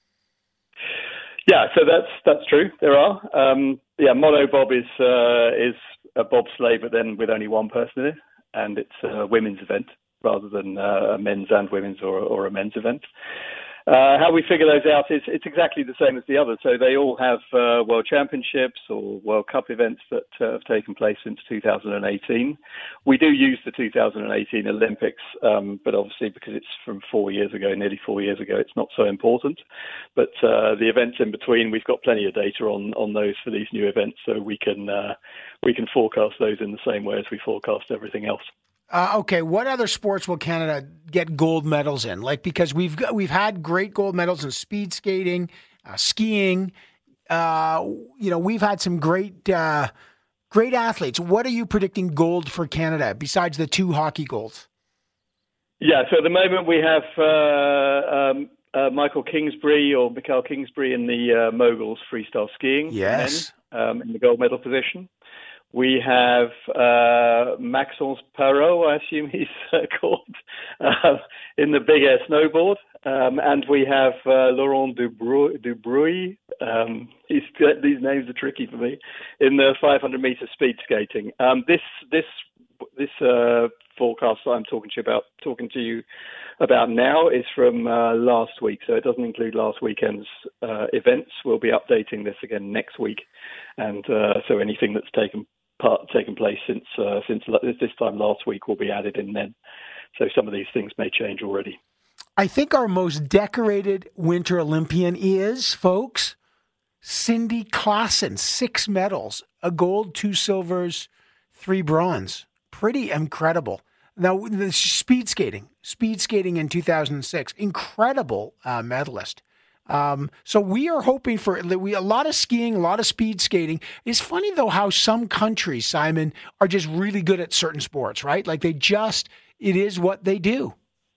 Yeah, so that's true. There are. Monobob is a bobsleigh, but then with only one person in it, and it's a women's event rather than a men's and women's or a men's event. How we figure those out is it's exactly the same as the others. So they all have World Championships or World Cup events that have taken place since 2018. We do use the 2018 Olympics, but obviously because it's from nearly 4 years ago, it's not so important. But the events in between, we've got plenty of data on those for these new events, so we can forecast those in the same way as we forecast everything else. Okay, what other sports will Canada get gold medals in? Like, because we've had great gold medals in speed skating, skiing. We've had some great athletes. What are you predicting gold for Canada besides the 2 hockey golds? Yeah, so at the moment we have Mikhail Kingsbury in the moguls freestyle skiing. Yes, men, in the gold medal position. We have Maxence Parot, I assume he's called, in the big air snowboard. And we have Laurent Dubreuil. These names are tricky for me. In the 500-meter speed skating. This forecast that I'm talking to you about now is from last week, so it doesn't include last weekend's events. We'll be updating this again next week, and so anything that's taken place since this time last week will be added in then. So some of these things may change already. I think our most decorated Winter Olympian is, folks, Cindy Klassen, 6 medals, a gold, 2 silvers, 3 bronze. Pretty incredible. Now, the speed skating in 2006, incredible medalist. So we are hoping for a lot of skiing, a lot of speed skating. It's funny, though, how some countries, Simon, are just really good at certain sports, right? Like it is what they do.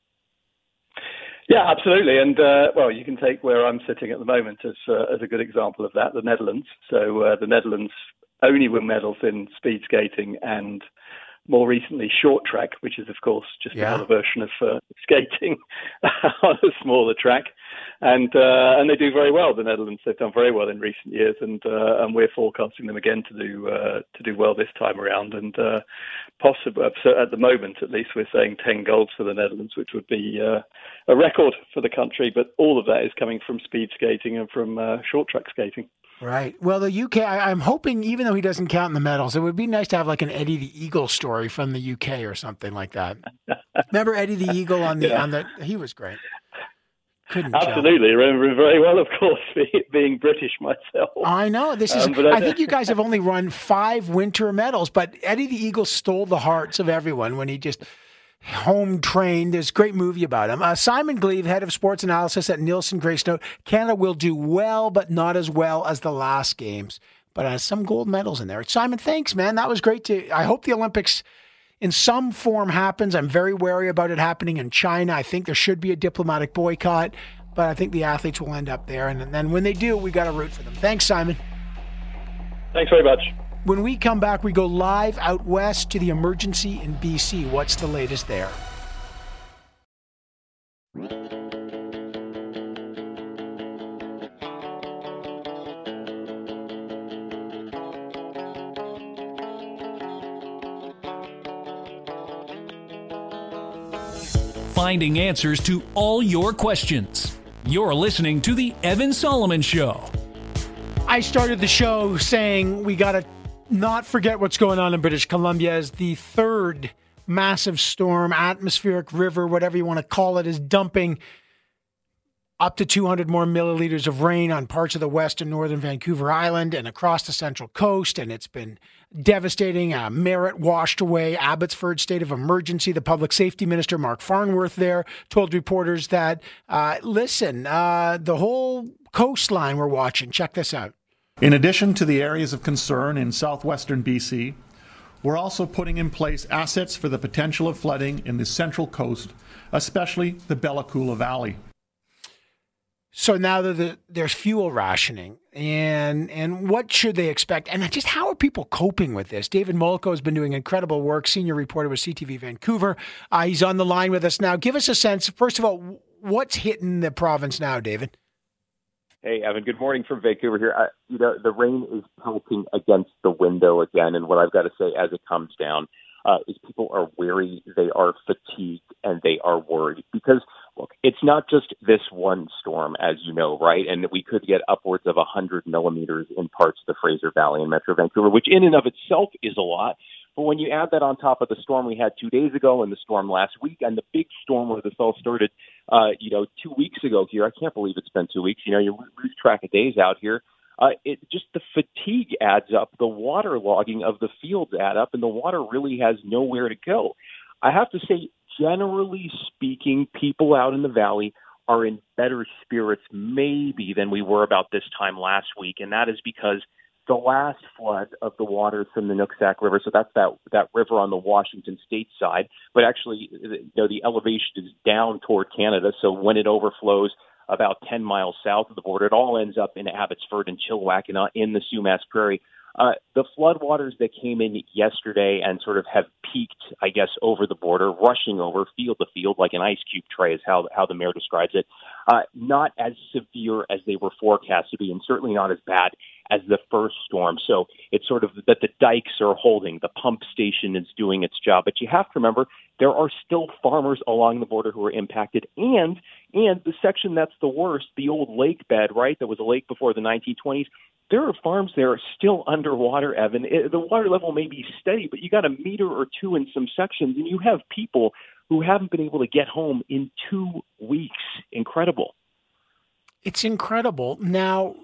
Yeah, absolutely. And, you can take where I'm sitting at the moment as a good example of that, the Netherlands. So the Netherlands only win medals in speed skating and more recently short track, which is, of course, just another version of skating on a smaller track. And they do very well, the Netherlands. They've done very well in recent years, and we're forecasting them again to do well this time around. And possibly, so at the moment, at least, we're saying 10 golds for the Netherlands, which would be a record for the country. But all of that is coming from speed skating and from short track skating. Right. Well, the UK, I'm hoping, even though he doesn't count in the medals, it would be nice to have like an Eddie the Eagle story from the UK or something like that. Remember Eddie the Eagle on the he was great. Absolutely. Remember him very well, of course, being British myself. I know. This is. I think you guys have only run 5 winter medals, but Eddie the Eagle stole the hearts of everyone when he just home trained. There's a great movie about him. Simon Gleave, head of sports analysis at Nielsen Grace Note. Canada will do well, but not as well as the last games. But some gold medals in there. Simon, thanks, man. That was great. I hope the Olympics in some form happens. I'm very wary about it happening in China. I think there should be a diplomatic boycott, but I think the athletes will end up there. And then when they do, we got to root for them. Thanks, Simon. Thanks very much. When we come back, we go live out west to the emergency in BC. What's the latest there? Finding answers to all your questions. You're listening to The Evan Solomon Show. I started the show saying we got to not forget what's going on in British Columbia as the 3rd massive storm, atmospheric river, whatever you want to call it, is dumping up to 200 more milliliters of rain on parts of the western northern Vancouver Island and across the central coast. And it's been devastating. Merritt washed away Abbotsford state of emergency. The public safety minister, Mark Farnworth, there told reporters that, the whole coastline we're watching. Check this out. In addition to the areas of concern in southwestern BC, We're also putting in place assets for the potential of flooding in the Central Coast, especially the Bella Coola Valley. So now there's fuel rationing, and what should they expect? And just how are people coping with this? David Molko has been doing incredible work, senior reporter with CTV Vancouver. He's on the line with us now. Give us a sense, first of all, what's hitting the province now, David? Hey, Evan, good morning from Vancouver here. The rain is pelting against the window again, and what I've got to say as it comes down is people are weary, they are fatigued, and they are worried. Because, look, it's not just this one storm, as you know, right? And we could get upwards of 100 millimeters in parts of the Fraser Valley and Metro Vancouver, which in and of itself is a lot. But when you add that on top of the storm we had 2 days ago and the storm last week and the big storm where this all started, 2 weeks ago here, I can't believe it's been 2 weeks. You lose track of days out here. The fatigue adds up. The water logging of the fields add up, and the water really has nowhere to go. I have to say, generally speaking, people out in the valley are in better spirits maybe than we were about this time last week, and that is because the last flood of the waters from the Nooksack River, so that's that river on the Washington state side, but actually, the elevation is down toward Canada, so when it overflows about 10 miles south of the border, it all ends up in Abbotsford and Chilliwack and in the Sumas Prairie. The floodwaters that came in yesterday and sort of have peaked, I guess, over the border, rushing over field to field like an ice cube tray is how the mayor describes it, not as severe as they were forecast to be, and certainly not as bad as the first storm. So it's sort of that the dikes are holding, the pump station is doing its job. But you have to remember, there are still farmers along the border who are impacted, and the section that's the worst, the old lake bed, right, that was a lake before the 1920s, there are farms there still underwater, Evan. The water level may be steady, but you got a meter or two in some sections, and you have people who haven't been able to get home in 2 weeks. Incredible. It's incredible. Now,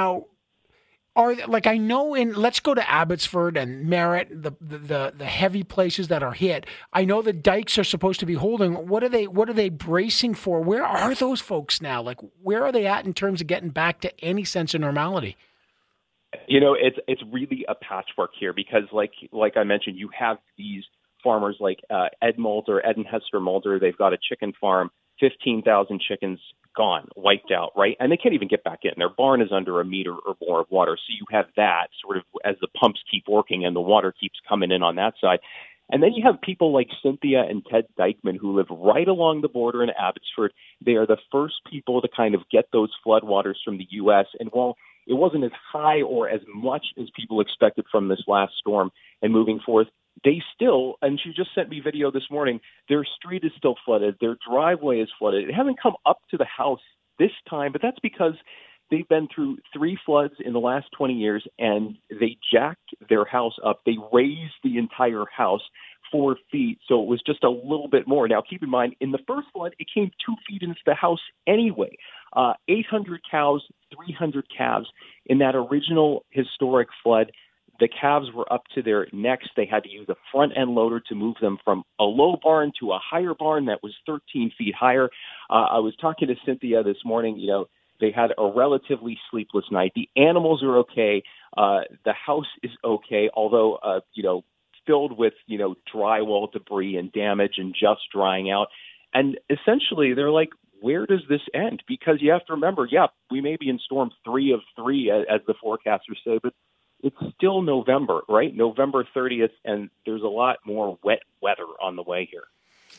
I know let's go to Abbotsford and Merritt, the heavy places that are hit. I know the dikes are supposed to be holding. What are they bracing for? Where are those folks now? Like, where are they at in terms of getting back to any sense of normality? It's really a patchwork here because, like I mentioned, you have these farmers like Ed and Hester Mulder. They've got a chicken farm, 15,000 chickens gone, wiped out, right? And they can't even get back in. Their barn is under a meter or more of water. So you have that sort of as the pumps keep working and the water keeps coming in on that side. And then you have people like Cynthia and Ted Dykeman who live right along the border in Abbotsford. They are the first people to kind of get those floodwaters from the U.S. And while it wasn't as high or as much as people expected from this last storm and moving forth, they still, and she just sent me video this morning, their street is still flooded. Their driveway is flooded. It hasn't come up to the house this time, but that's because they've been through 3 floods in the last 20 years, and they jacked their house up. They raised the entire house 4 feet, so it was just a little bit more. Now, keep in mind, in the first flood, it came 2 feet into the house anyway. 800 cows, 300 calves. In that original historic flood, the calves were up to their necks. They had to use a front-end loader to move them from a low barn to a higher barn that was 13 feet higher. I was talking to Cynthia this morning. They had a relatively sleepless night. The animals are okay. The house is okay, although, filled with, drywall debris and damage and just drying out. And essentially, they're like, where does this end? Because you have to remember, we may be in storm 3 of 3, as the forecasters say, but it's still November, right? November 30th, and there's a lot more wet weather on the way here.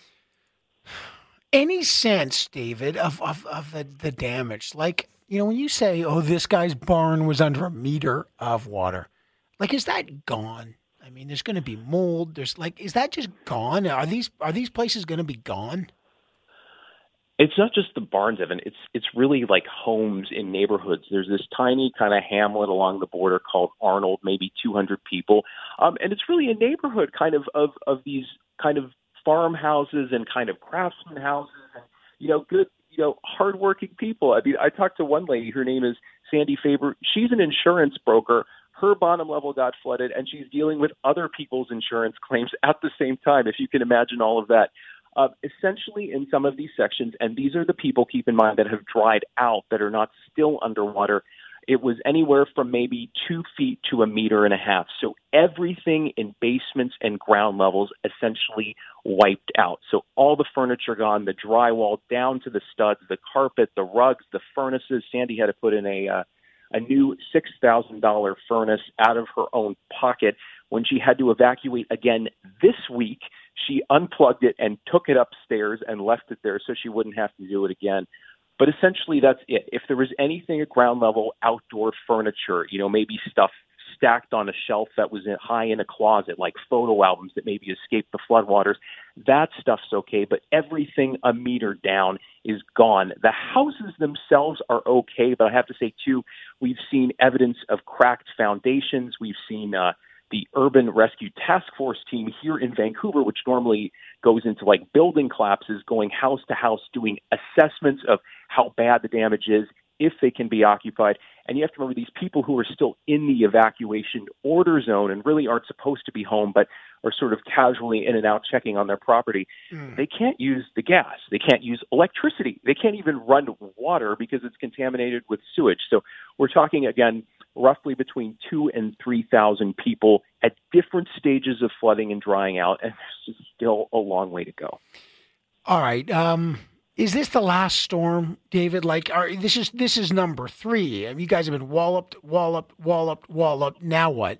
Any sense, David, of the damage? Like, when you say, this guy's barn was under a meter of water, like, is that gone? I mean, there's going to be mold. Is that just gone? Are these places going to be gone? It's not just the barns, Evan. It's really like homes in neighborhoods. There's this tiny kind of hamlet along the border called Arnold, maybe 200 people. And it's really a neighborhood kind of these kind of farmhouses and kind of craftsman houses and, good, hardworking people. I mean, I talked to one lady, her name is Sandy Faber. She's an insurance broker. Her bottom level got flooded, and she's dealing with other people's insurance claims at the same time, if you can imagine all of that. Essentially, in some of these sections, and these are the people, keep in mind, that have dried out, that are not still underwater, it was anywhere from maybe 2 feet to 1.5 meters. So everything in basements and ground levels essentially wiped out. So all the furniture gone, the drywall down to the studs, the carpet, the rugs, the furnaces. Sandy had to put in a new $6,000 furnace out of her own pocket. When she had to evacuate again this week, she unplugged it and took it upstairs and left it there so she wouldn't have to do it again. But essentially, that's it. If there was anything at ground level, outdoor furniture, maybe stuff stacked on a shelf that was high in a closet, like photo albums that maybe escaped the floodwaters, that stuff's okay. But everything 1 meter down is gone. The houses themselves are okay, but I have to say, too, we've seen evidence of cracked foundations. We've seen the Urban Rescue Task Force team here in Vancouver, which normally goes into like building collapses, going house to house, doing assessments of how bad the damage is, if they can be occupied. And you have to remember, these people who are still in the evacuation order zone and really aren't supposed to be home, but are sort of casually in and out checking on their property, they can't use the gas. They can't use electricity. They can't even run water because it's contaminated with sewage. So we're talking, again, roughly between 2,000 and 3,000 people at different stages of flooding and drying out, and there's still a long way to go. All right. Is this the last storm, David? This is number 3. You guys have been walloped. Now what?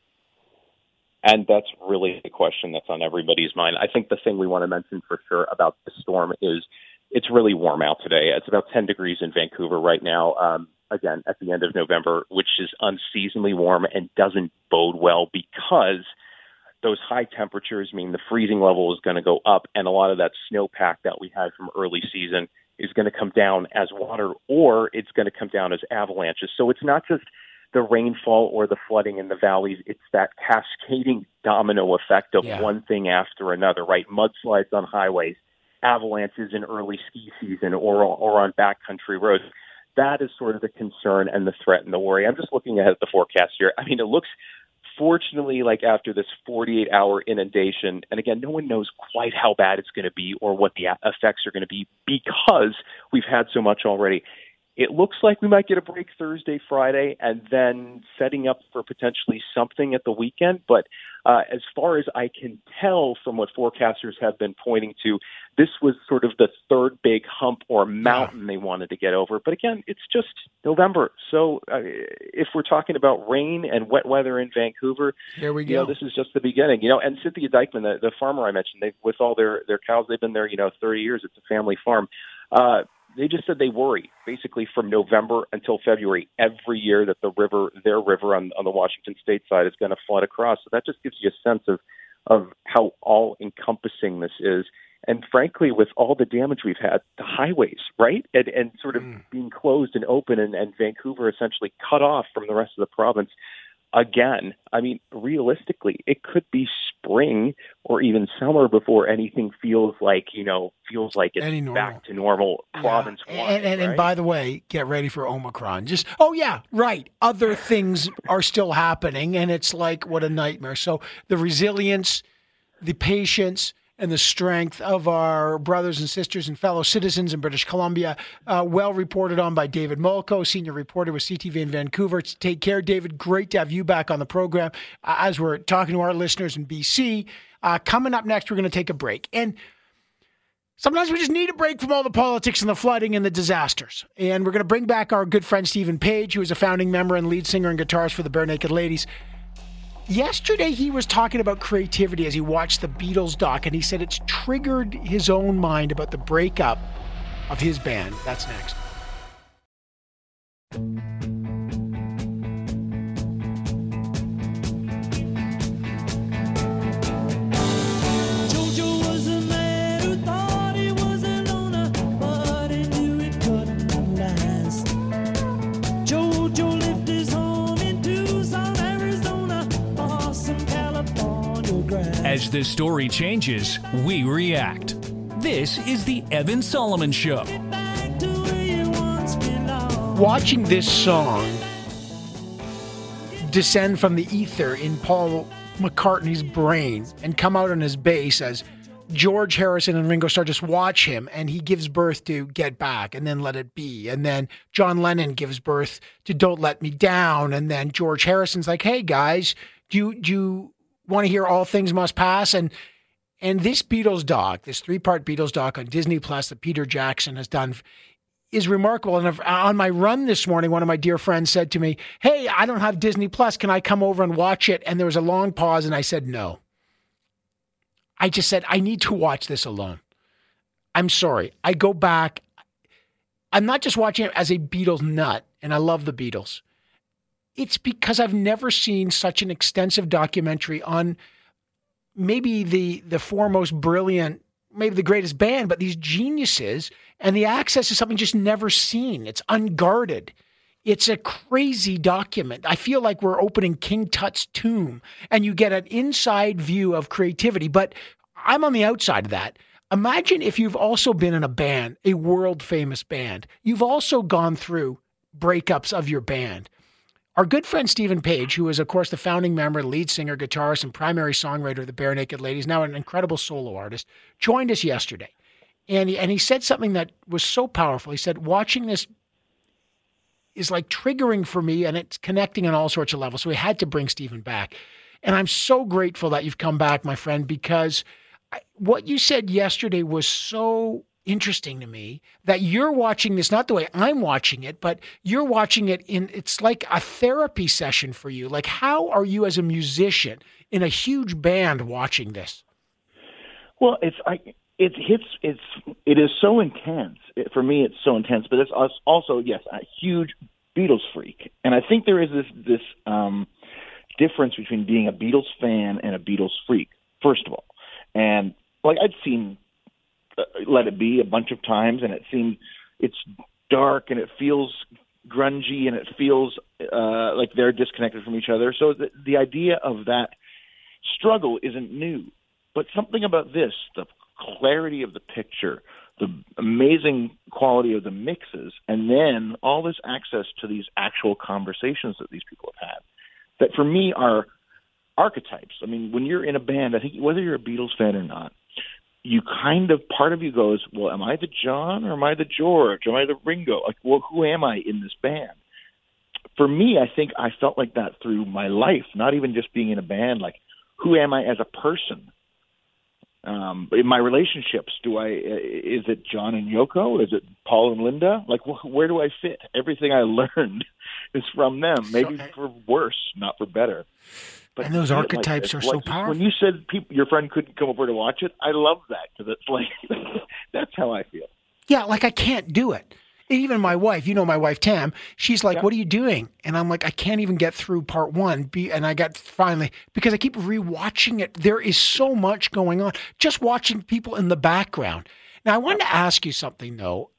And that's really the question that's on everybody's mind. I think the thing we want to mention for sure about the storm is it's really warm out today. It's about 10 degrees in Vancouver right now. Again, at the end of November, which is unseasonably warm and doesn't bode well because those high temperatures mean the freezing level is going to go up, and a lot of that snowpack that we had from early season is going to come down as water, or it's going to come down as avalanches. So it's not just the rainfall or the flooding in the valleys, it's that cascading domino effect of one thing after another, right? Mudslides on highways, avalanches in early ski season or on backcountry roads. That is sort of the concern and the threat and the worry. I'm just looking ahead at the forecast here. I mean, it looks, fortunately, like after this 48-hour inundation, and again, no one knows quite how bad it's going to be or what the effects are going to be because we've had so much already. It looks like we might get a break Thursday, Friday, and then setting up for potentially something at the weekend. But as far as I can tell from what forecasters have been pointing to, this was sort of the third big hump or mountain they wanted to get over. But again, it's just November. So if we're talking about rain and wet weather in Vancouver, here we go. This is just the beginning. And Cynthia Dykeman, the farmer I mentioned, with all their cows, they've been there, 30 years. It's a family farm. They just said they worry basically from November until February every year that their river on the Washington State side is going to flood across. So that just gives you a sense of how all encompassing this is. And frankly, with all the damage we've had, the highways, right? And sort of being closed and open and Vancouver essentially cut off from the rest of the province. Again, I mean, realistically, it could be spring or even summer before anything feels like it's back to normal province-wide. And by the way, get ready for Omicron. Other things are still happening, and it's like, what a nightmare. So the resilience, the patience, and the strength of our brothers and sisters and fellow citizens in British Columbia, well reported on by David Molko, senior reporter with CTV in Vancouver. Take care, David. Great to have you back on the program as we're talking to our listeners in BC. Coming up next, we're going to take a break. And sometimes we just need a break from all the politics and the flooding and the disasters. And we're going to bring back our good friend Stephen Page, who is a founding member and lead singer and guitarist for the Bare Naked Ladies. Yesterday, he was talking about creativity as he watched the Beatles doc, and he said it's triggered his own mind about the breakup of his band. That's next. As the story changes, we react. This is the Evan Solomon Show. Watching this song descend from the ether in Paul McCartney's brain and come out on his bass as George Harrison and Ringo Starr, just watch him, and he gives birth to Get Back and then Let It Be. And then John Lennon gives birth to Don't Let Me Down. And then George Harrison's like, hey, guys, do you want to hear All Things Must Pass? And this Beatles doc, this 3-part Beatles doc on Disney Plus that Peter Jackson has done, is remarkable. And on my run this morning, one of my dear friends said to me, hey, I don't have Disney Plus. Can I come over and watch it? And there was a long pause, and I said, no. I just said, I need to watch this alone. I'm sorry. I go back. I'm not just watching it as a Beatles nut, and I love the Beatles. It's because I've never seen such an extensive documentary on maybe the foremost brilliant, maybe the greatest band, but these geniuses, and the access is something just never seen. It's unguarded. It's a crazy document. I feel like we're opening King Tut's tomb, and you get an inside view of creativity, but I'm on the outside of that. Imagine if you've also been in a band, a world-famous band. You've also gone through breakups of your band. Our good friend Stephen Page, who is, of course, the founding member, lead singer, guitarist, and primary songwriter of the Bare Naked Ladies, now an incredible solo artist, joined us yesterday. And he said something that was so powerful. He said, watching this is like triggering for me, and it's connecting on all sorts of levels. So we had to bring Stephen back. And I'm so grateful that you've come back, my friend, because what you said yesterday was so interesting to me, that you're watching this not the way I'm watching it, but you're watching it it's like a therapy session for you. Like, how are you as a musician in a huge band watching this? Well, it is so intense. For me, it's so intense, but it's also, yes, a huge Beatles freak. And I think there is this difference between being a Beatles fan and a Beatles freak, first of all. And like, I'd seen Let It Be a bunch of times, and it's dark and it feels grungy and it feels like they're disconnected from each other. So the idea of that struggle isn't new. But something about this, the clarity of the picture, the amazing quality of the mixes, and then all this access to these actual conversations that these people have had, that for me are archetypes. I mean, when you're in a band, I think whether you're a Beatles fan or not, you kind of, part of you goes, well, am I the John or am I the George? Am I the Ringo? Like, well, who am I in this band? For me, I think I felt like that through my life, not even just being in a band. Like, who am I as a person? In my relationships, is it John and Yoko? Is it Paul and Linda? Like, where do I fit? Everything I learned is from them, maybe for worse, not for better. But and those archetypes are so powerful. When you said your friend couldn't come over to watch it, I love that, because it's like, that's how I feel. Yeah, like I can't do it. Even my wife, you know my wife, Tam, she's like, what are you doing? And I'm like, I can't even get through part one. And I got finally, because I keep rewatching it. There is so much going on. Just watching people in the background. Now, I wanted to ask you something, though,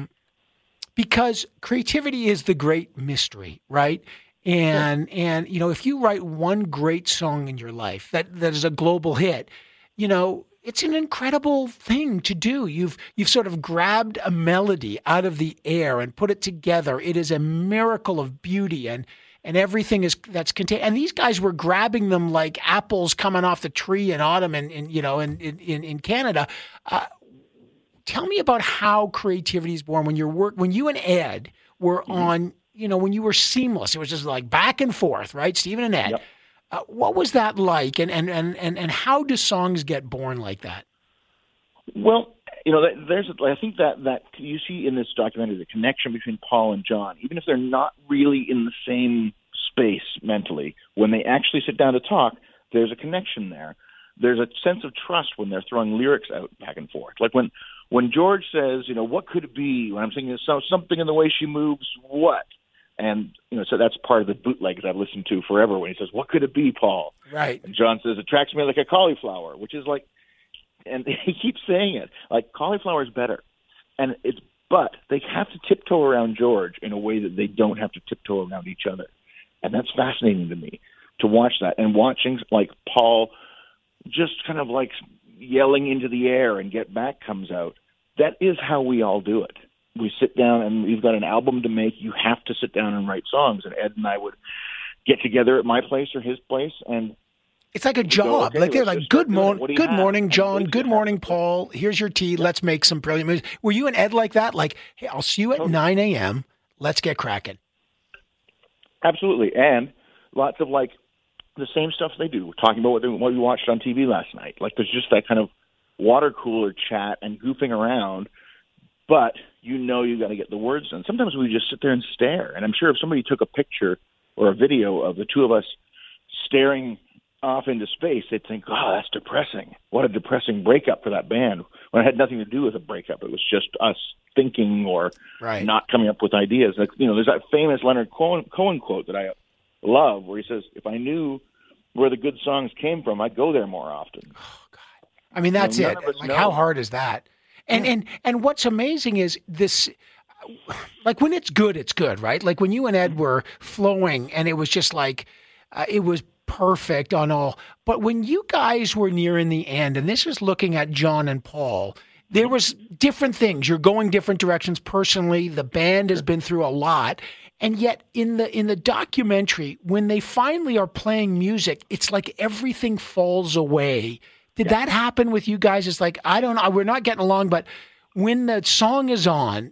because creativity is the great mystery, right? And you know, if you write one great song in your life that is a global hit, you know, it's an incredible thing to do. You've sort of grabbed a melody out of the air and put it together. It is a miracle of beauty, and everything that's contained. And these guys were grabbing them like apples coming off the tree in autumn, in Canada. Tell me about how creativity is born when you and Ed were on. You know, when you were seamless, it was just like back and forth, right? Stephen and Ed. Yep. What was that like, and how do songs get born like that? Well, you know, I think that you see in this documentary the connection between Paul and John, even if they're not really in the same space mentally, when they actually sit down to talk, there's a connection there. There's a sense of trust when they're throwing lyrics out back and forth. Like when George says, you know, what could it be? When I'm thinking something in the way she moves, what? And, you know, so that's part of the bootlegs I've listened to forever when he says, what could it be, Paul? Right. And John says, attracts me like a cauliflower, which is like, and he keeps saying it, like cauliflower is better. But they have to tiptoe around George in a way that they don't have to tiptoe around each other. And that's fascinating to me, to watch that. And watching like Paul just kind of like yelling into the air and Get Back comes out. That is how we all do it. We sit down and we've got an album to make. You have to sit down and write songs. And Ed and I would get together at my place or his place, and It's like a job. Okay, like they're like, good morning, John. Good morning, Paul. Here's your tea. Let's make some brilliant music. Were you and Ed like that? Like, hey, I'll see you at 9 a.m. Let's get cracking. Absolutely. And lots of like the same stuff they do. We're talking about what we watched on TV last night. Like there's just that kind of water cooler chat and goofing around, but you got to get the words done. Sometimes we just sit there and stare. And I'm sure if somebody took a picture or a video of the two of us staring off into space, they'd think, oh, that's depressing. What a depressing breakup for that band. When it had nothing to do with a breakup. It was just us thinking or not coming up with ideas. Like, there's that famous Leonard Cohen quote that I love where he says, if I knew where the good songs came from, I'd go there more often. Oh, God. I mean, that's it. Like, how hard is that? And what's amazing is this, like when it's good, right? Like when you and Ed were flowing and it was just like, it was perfect on all. But when you guys were nearing the end, and this is looking at John and Paul, there was different things. You're going different directions personally. The band has been through a lot. And yet in the documentary, when they finally are playing music, it's like everything falls away. Did that happen with you guys? It's like, I don't know, we're not getting along, but when the song is on,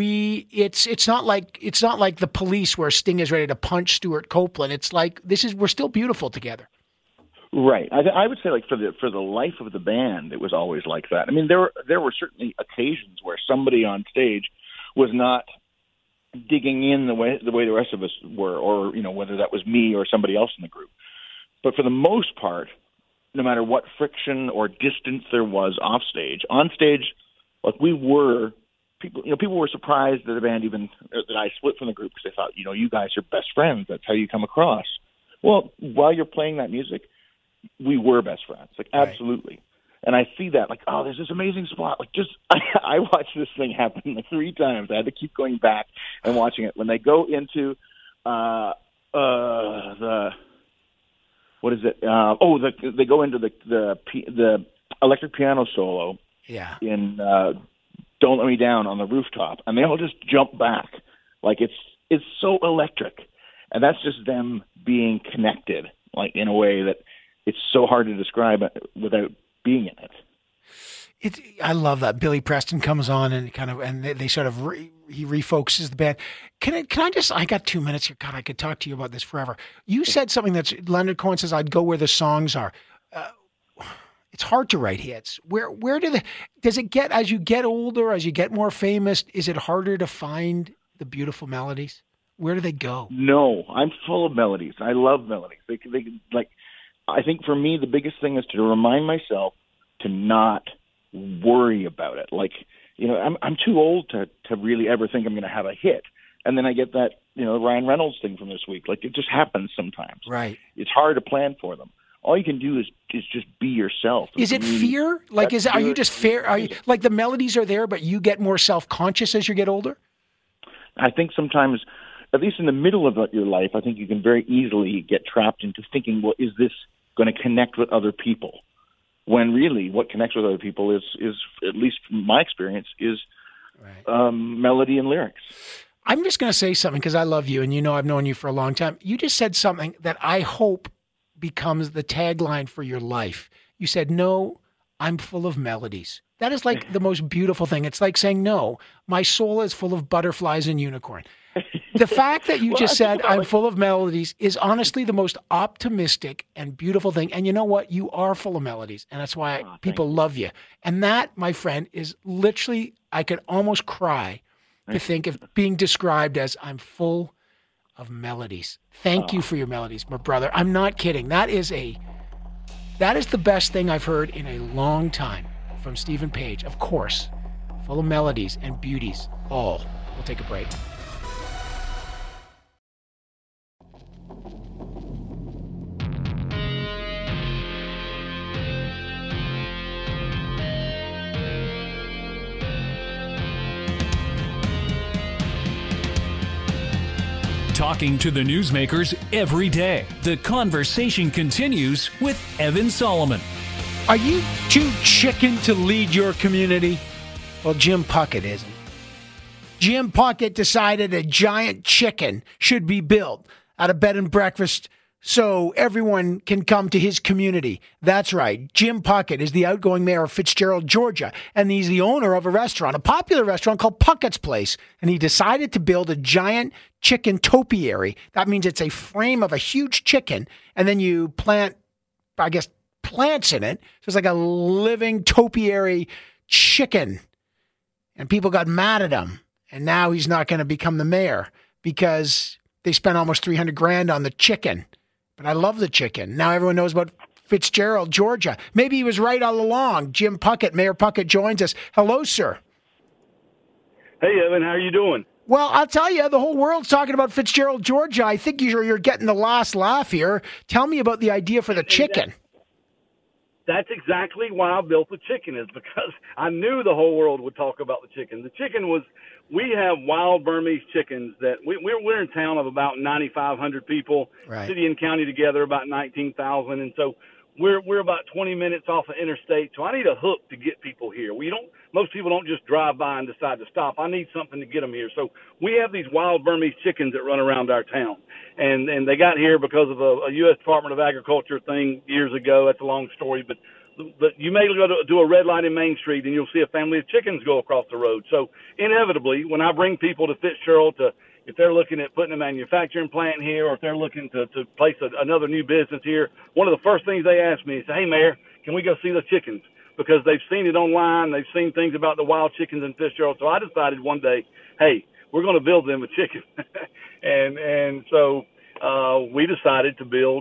it's not like the Police where Sting is ready to punch Stuart Copeland. It's like we're still beautiful together. Right. I would say like for the life of the band, it was always like that. I mean, there were certainly occasions where somebody on stage was not digging in the way the rest of us were, or whether that was me or somebody else in the group. But for the most part, no matter what friction or distance there was off stage, on stage, like we were. People were surprised that that I split from the group because they thought, you guys are best friends. That's how you come across. Well, while you're playing that music, we were best friends. Like, absolutely. Right. And I see that, like, oh, there's this amazing spot. Like, I watched this thing happen like 3 times. I had to keep going back and watching it. When they go into they go into the electric piano solo. Yeah. In Don't Let Me Down on the rooftop, and they all just jump back. Like it's so electric. And that's just them being connected, like in a way that it's so hard to describe without being in it. I love that. Billy Preston comes on and they sort of he refocuses the band. Can I just, I got 2 minutes here. God, I could talk to you about this forever. You said something that's, Leonard Cohen says, I'd go where the songs are. It's hard to write hits. Where does it get, as you get older, as you get more famous, is it harder to find the beautiful melodies? Where do they go? No, I'm full of melodies. I love melodies. They like, I think for me, the biggest thing is to remind myself to not worry about it. Like, I'm too old to really ever think I'm going to have a hit. And then I get that, Ryan Reynolds thing from this week. Like, it just happens sometimes. Right. It's hard to plan for them. All you can do is just be yourself. Is it fear? Like, are you just fair? Are you like the melodies are there, but you get more self-conscious as you get older? I think sometimes, at least in the middle of your life, I think you can very easily get trapped into thinking, well, is this going to connect with other people? When really what connects with other people is at least from my experience, is melody and lyrics. I'm just going to say something because I love you and I've known you for a long time. You just said something that I hope becomes the tagline for your life. You said, no, I'm full of melodies. That is like the most beautiful thing. It's like saying, no, my soul is full of butterflies and unicorn. The fact that you just said I'm full of melodies is honestly the most optimistic and beautiful thing. And you know what? You are full of melodies. And that's why people love you. And that, my friend, is literally, I could almost cry to think of being described as I'm full of melodies. Thank you for your melodies, my brother. I'm not kidding. That is the best thing I've heard in a long time from Stephen Page. Of course, full of melodies and beauties, all. We'll take a break. Talking to the newsmakers every day. The conversation continues with Evan Solomon. Are you too chicken to lead your community? Well, Jim Puckett isn't. Jim Puckett decided a giant chicken should be built at a bed and breakfast so everyone can come to his community. That's right. Jim Puckett is the outgoing mayor of Fitzgerald, Georgia, and he's the owner of a restaurant, a popular restaurant called Puckett's Place. And he decided to build a giant chicken topiary. That means it's a frame of a huge chicken, and then you plant, I guess, plants in it. So it's like a living topiary chicken. And people got mad at him. And now he's not going to become the mayor because they spent almost $300,000 on the chicken. But I love the chicken. Now everyone knows about Fitzgerald, Georgia. Maybe he was right all along. Jim Puckett, Mayor Puckett, joins us. Hello, sir. Hey, Evan, how are you doing? Well, I'll tell you, the whole world's talking about Fitzgerald, Georgia. I think you're getting the last laugh here. Tell me about the idea for the chicken. That's exactly why I built the chicken, is because I knew the whole world would talk about the chicken. The chicken was, we have wild Burmese chickens that we're in town of about 9,500 people, right. City and county together about 19,000. And so we're about 20 minutes off of interstate. So I need a hook to get people here. Most people don't just drive by and decide to stop. I need something to get them here. So we have these wild Burmese chickens that run around our town. And they got here because of a U.S. Department of Agriculture thing years ago. That's a long story, but you may go to do a red light in Main Street and you'll see a family of chickens go across the road. So inevitably, when I bring people to Fitzgerald if they're looking at putting a manufacturing plant here, or if they're looking to place another new business here, one of the first things they ask me is, "Hey, Mayor, can we go see the chickens?" Because they've seen it online, they've seen things about the wild chickens in Fitzgerald. So I decided one day, hey, we're going to build them a chicken. and so we decided to build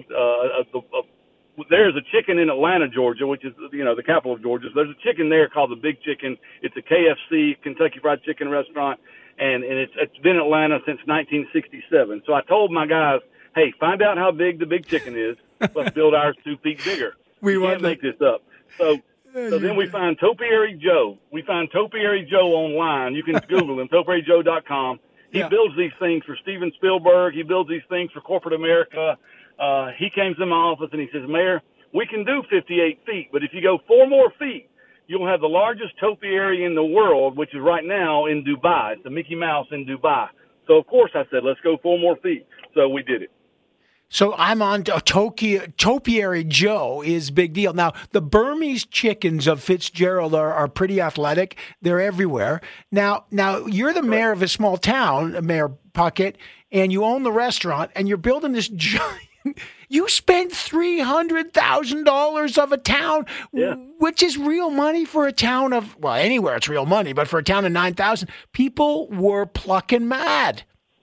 there's a chicken in Atlanta, Georgia, which is, the capital of Georgia. So there's a chicken there called the Big Chicken. It's a KFC, Kentucky Fried Chicken restaurant, and it's been in Atlanta since 1967. So I told my guys, hey, find out how big the Big Chicken is. Let's build ours 2 feet bigger. We can't make this up. So then we find Topiary Joe. We find Topiary Joe online. You can Google him, topiaryjoe.com. He builds these things for Steven Spielberg. He builds these things for corporate America. He came to my office and he says, Mayor, we can do 58 feet, but if you go 4 more feet, you'll have the largest topiary in the world, which is right now in Dubai. It's the Mickey Mouse in Dubai. So, of course, I said, let's go 4 more feet. So we did it. So I'm on Topiary Joe is big deal. Now, the Burmese chickens of Fitzgerald are pretty athletic. They're everywhere. Now you're the mayor of a small town, Mayor Puckett, and you own the restaurant, and you're building this giant. You spent $300,000 of a town, which is real money for a town of, well, anywhere it's real money, but for a town of 9,000, people were plucking mad.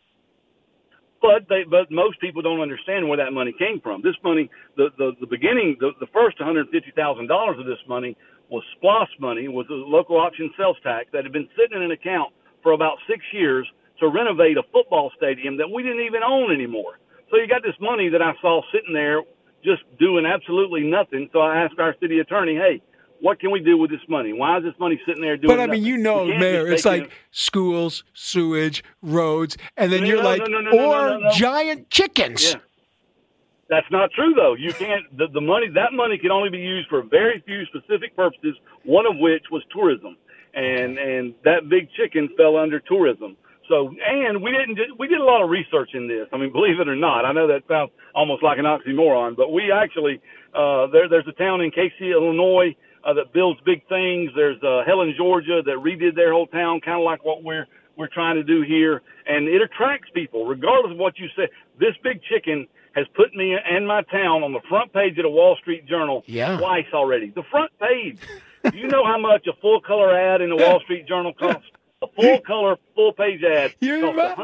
But most people don't understand where that money came from. This money, the beginning, the first $150,000 of this money was SPLOST money, was the local option sales tax that had been sitting in an account for about 6 years to renovate a football stadium that we didn't even own anymore. So you got this money that I saw sitting there just doing absolutely nothing. So I asked our city attorney, hey, what can we do with this money? Why is this money sitting there doing nothing? But, I mean, Mayor, it's like schools, sewage, roads, and then giant chickens. Yeah. That's not true, though. You can't. The money, that money can only be used for very few specific purposes, one of which was tourism. And that Big Chicken fell under tourism. So, and we did a lot of research in this. I mean, believe it or not, I know that sounds almost like an oxymoron, but we actually, there's a town in Casey, Illinois, that builds big things. There's Helen, Georgia, that redid their whole town, kind of like what we're trying to do here. And it attracts people, regardless of what you say. This Big Chicken has put me and my town on the front page of the Wall Street Journal twice already. The front page. Do you know how much a full-color ad in the Wall Street Journal costs? A full-color, full-page ad costs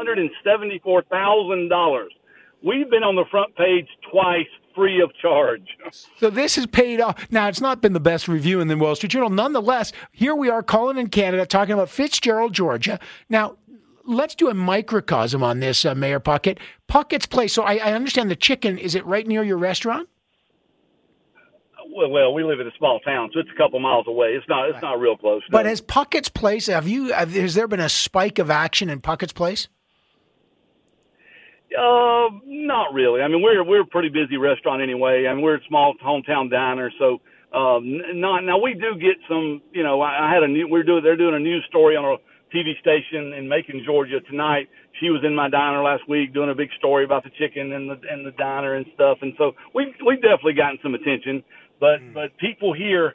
$174,000. We've been on the front page twice, free of charge. So this has paid off. Now, it's not been the best review in the Wall Street Journal. Nonetheless, here we are calling in Canada, talking about Fitzgerald, Georgia. Now, let's do a microcosm on this, Mayor Puckett. Puckett's Place. So I understand the chicken. Is it right near your restaurant? Well, we live in a small town, so it's a couple miles away. It's not real close. But has Puckett's Place, has there been a spike of action in Puckett's Place? Not really. I mean, we're a pretty busy restaurant anyway. I mean, we're a small hometown diner, so now we do get some. I had they're doing a news story on a TV station in Macon, Georgia tonight. She was in my diner last week doing a big story about the chicken and the diner and stuff. And so we've definitely gotten some attention. But people here,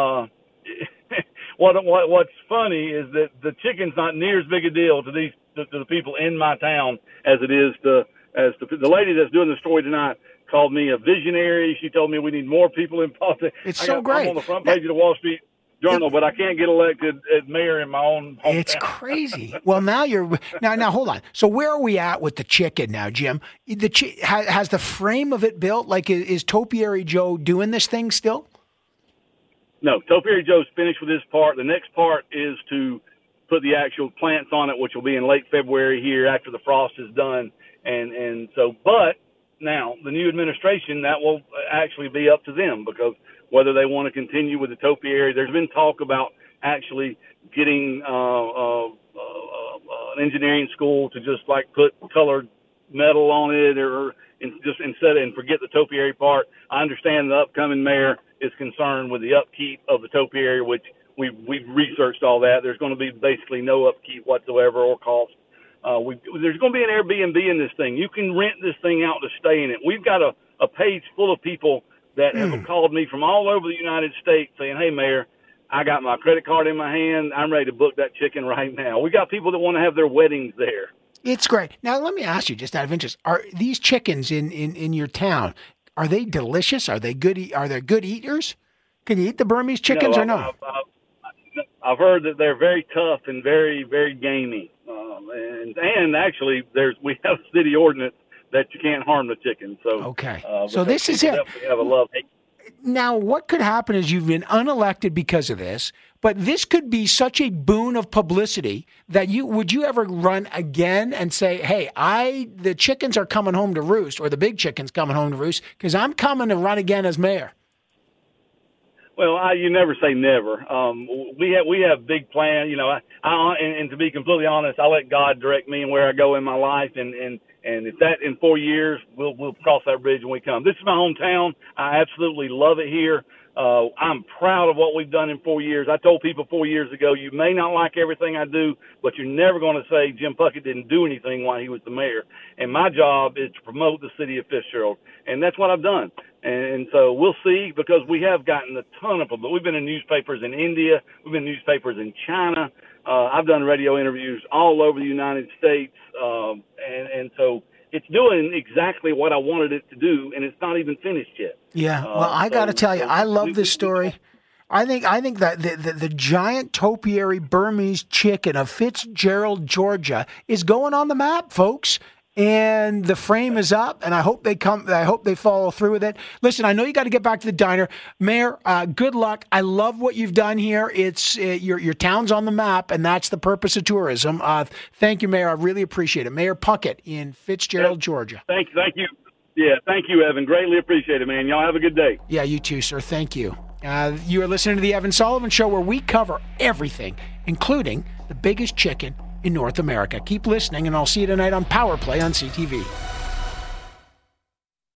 what's funny is that the chicken's not near as big a deal to the people in my town as it is the lady that's doing the story tonight called me a visionary. She told me we need more people in politics. It's so great. I'm on the front page of the Wall Street Journal, but I can't get elected as mayor in my own hometown. It's crazy. Well, now now hold on. So where are we at with the chicken now, Jim? Has the frame of it built? Like, is Topiary Joe doing this thing still? No, Topiary Joe's finished with his part. The next part is to put the actual plants on it, which will be in late February here after the frost is done. And so, but now the new administration, that will actually be up to them, because whether they want to continue with the topiary. There's been talk about actually getting an engineering school to just like put colored metal on it, or just instead and forget the topiary part. I understand the upcoming mayor is concerned with the upkeep of the topiary, which we've researched all that. There's going to be basically no upkeep whatsoever or cost. There's going to be an Airbnb in this thing. You can rent this thing out to stay in it. We've got a page full of people that have called me from all over the United States saying, hey, Mayor, I got my credit card in my hand. I'm ready to book that chicken right now. We got people that want to have their weddings there. It's great. Now, let me ask you, just out of interest, are these chickens in your town, are they delicious? Are they good? Are they good eaters? Can you eat the Burmese chickens or no? I've heard that they're very tough and very, very gamey. And actually, we have a city ordinance that you can't harm the chicken. So okay. So this is it. Definitely have a love-hate. Now, what could happen is you've been unelected because of this, but this could be such a boon of publicity that would you ever run again and say, hey, the chickens are coming home to roost, or the big chicken's coming home to roost, because I'm coming to run again as mayor? Well, you never say never. We have big plans. You know, and to be completely honest, I let God direct me and where I go in my life, and if that in 4 years, we'll cross that bridge when we come. This is my hometown. I absolutely love it here. I'm proud of what we've done in 4 years. I told people 4 years ago, you may not like everything I do, but you're never going to say Jim Puckett didn't do anything while he was the mayor. And my job is to promote the city of Fitzgerald, and that's what I've done. And so we'll see, because we have gotten a ton of them. But we've been in newspapers in India. We've been in newspapers in China. I've done radio interviews all over the United States. And so it's doing exactly what I wanted it to do, and it's not even finished yet. Yeah, well, I got to tell you, I love this story. I think that the giant topiary Burmese chicken of Fitzgerald, Georgia, is going on the map, folks. And the frame is up, and I hope they follow through with it. Listen, I know you got to get back to the diner. Mayor, good luck. I love what you've done here. It's your town's on the map, and that's the purpose of tourism. Thank you, Mayor. I really appreciate it. Mayor Puckett in Fitzgerald, Georgia. Thank you. Yeah, thank you, Evan. Greatly appreciate it, man. Y'all have a good day. Yeah, you too, sir. Thank you. You are listening to The Evan Sullivan Show, where we cover everything, including the biggest chicken in North America. Keep listening, and I'll see you tonight on Power Play on CTV.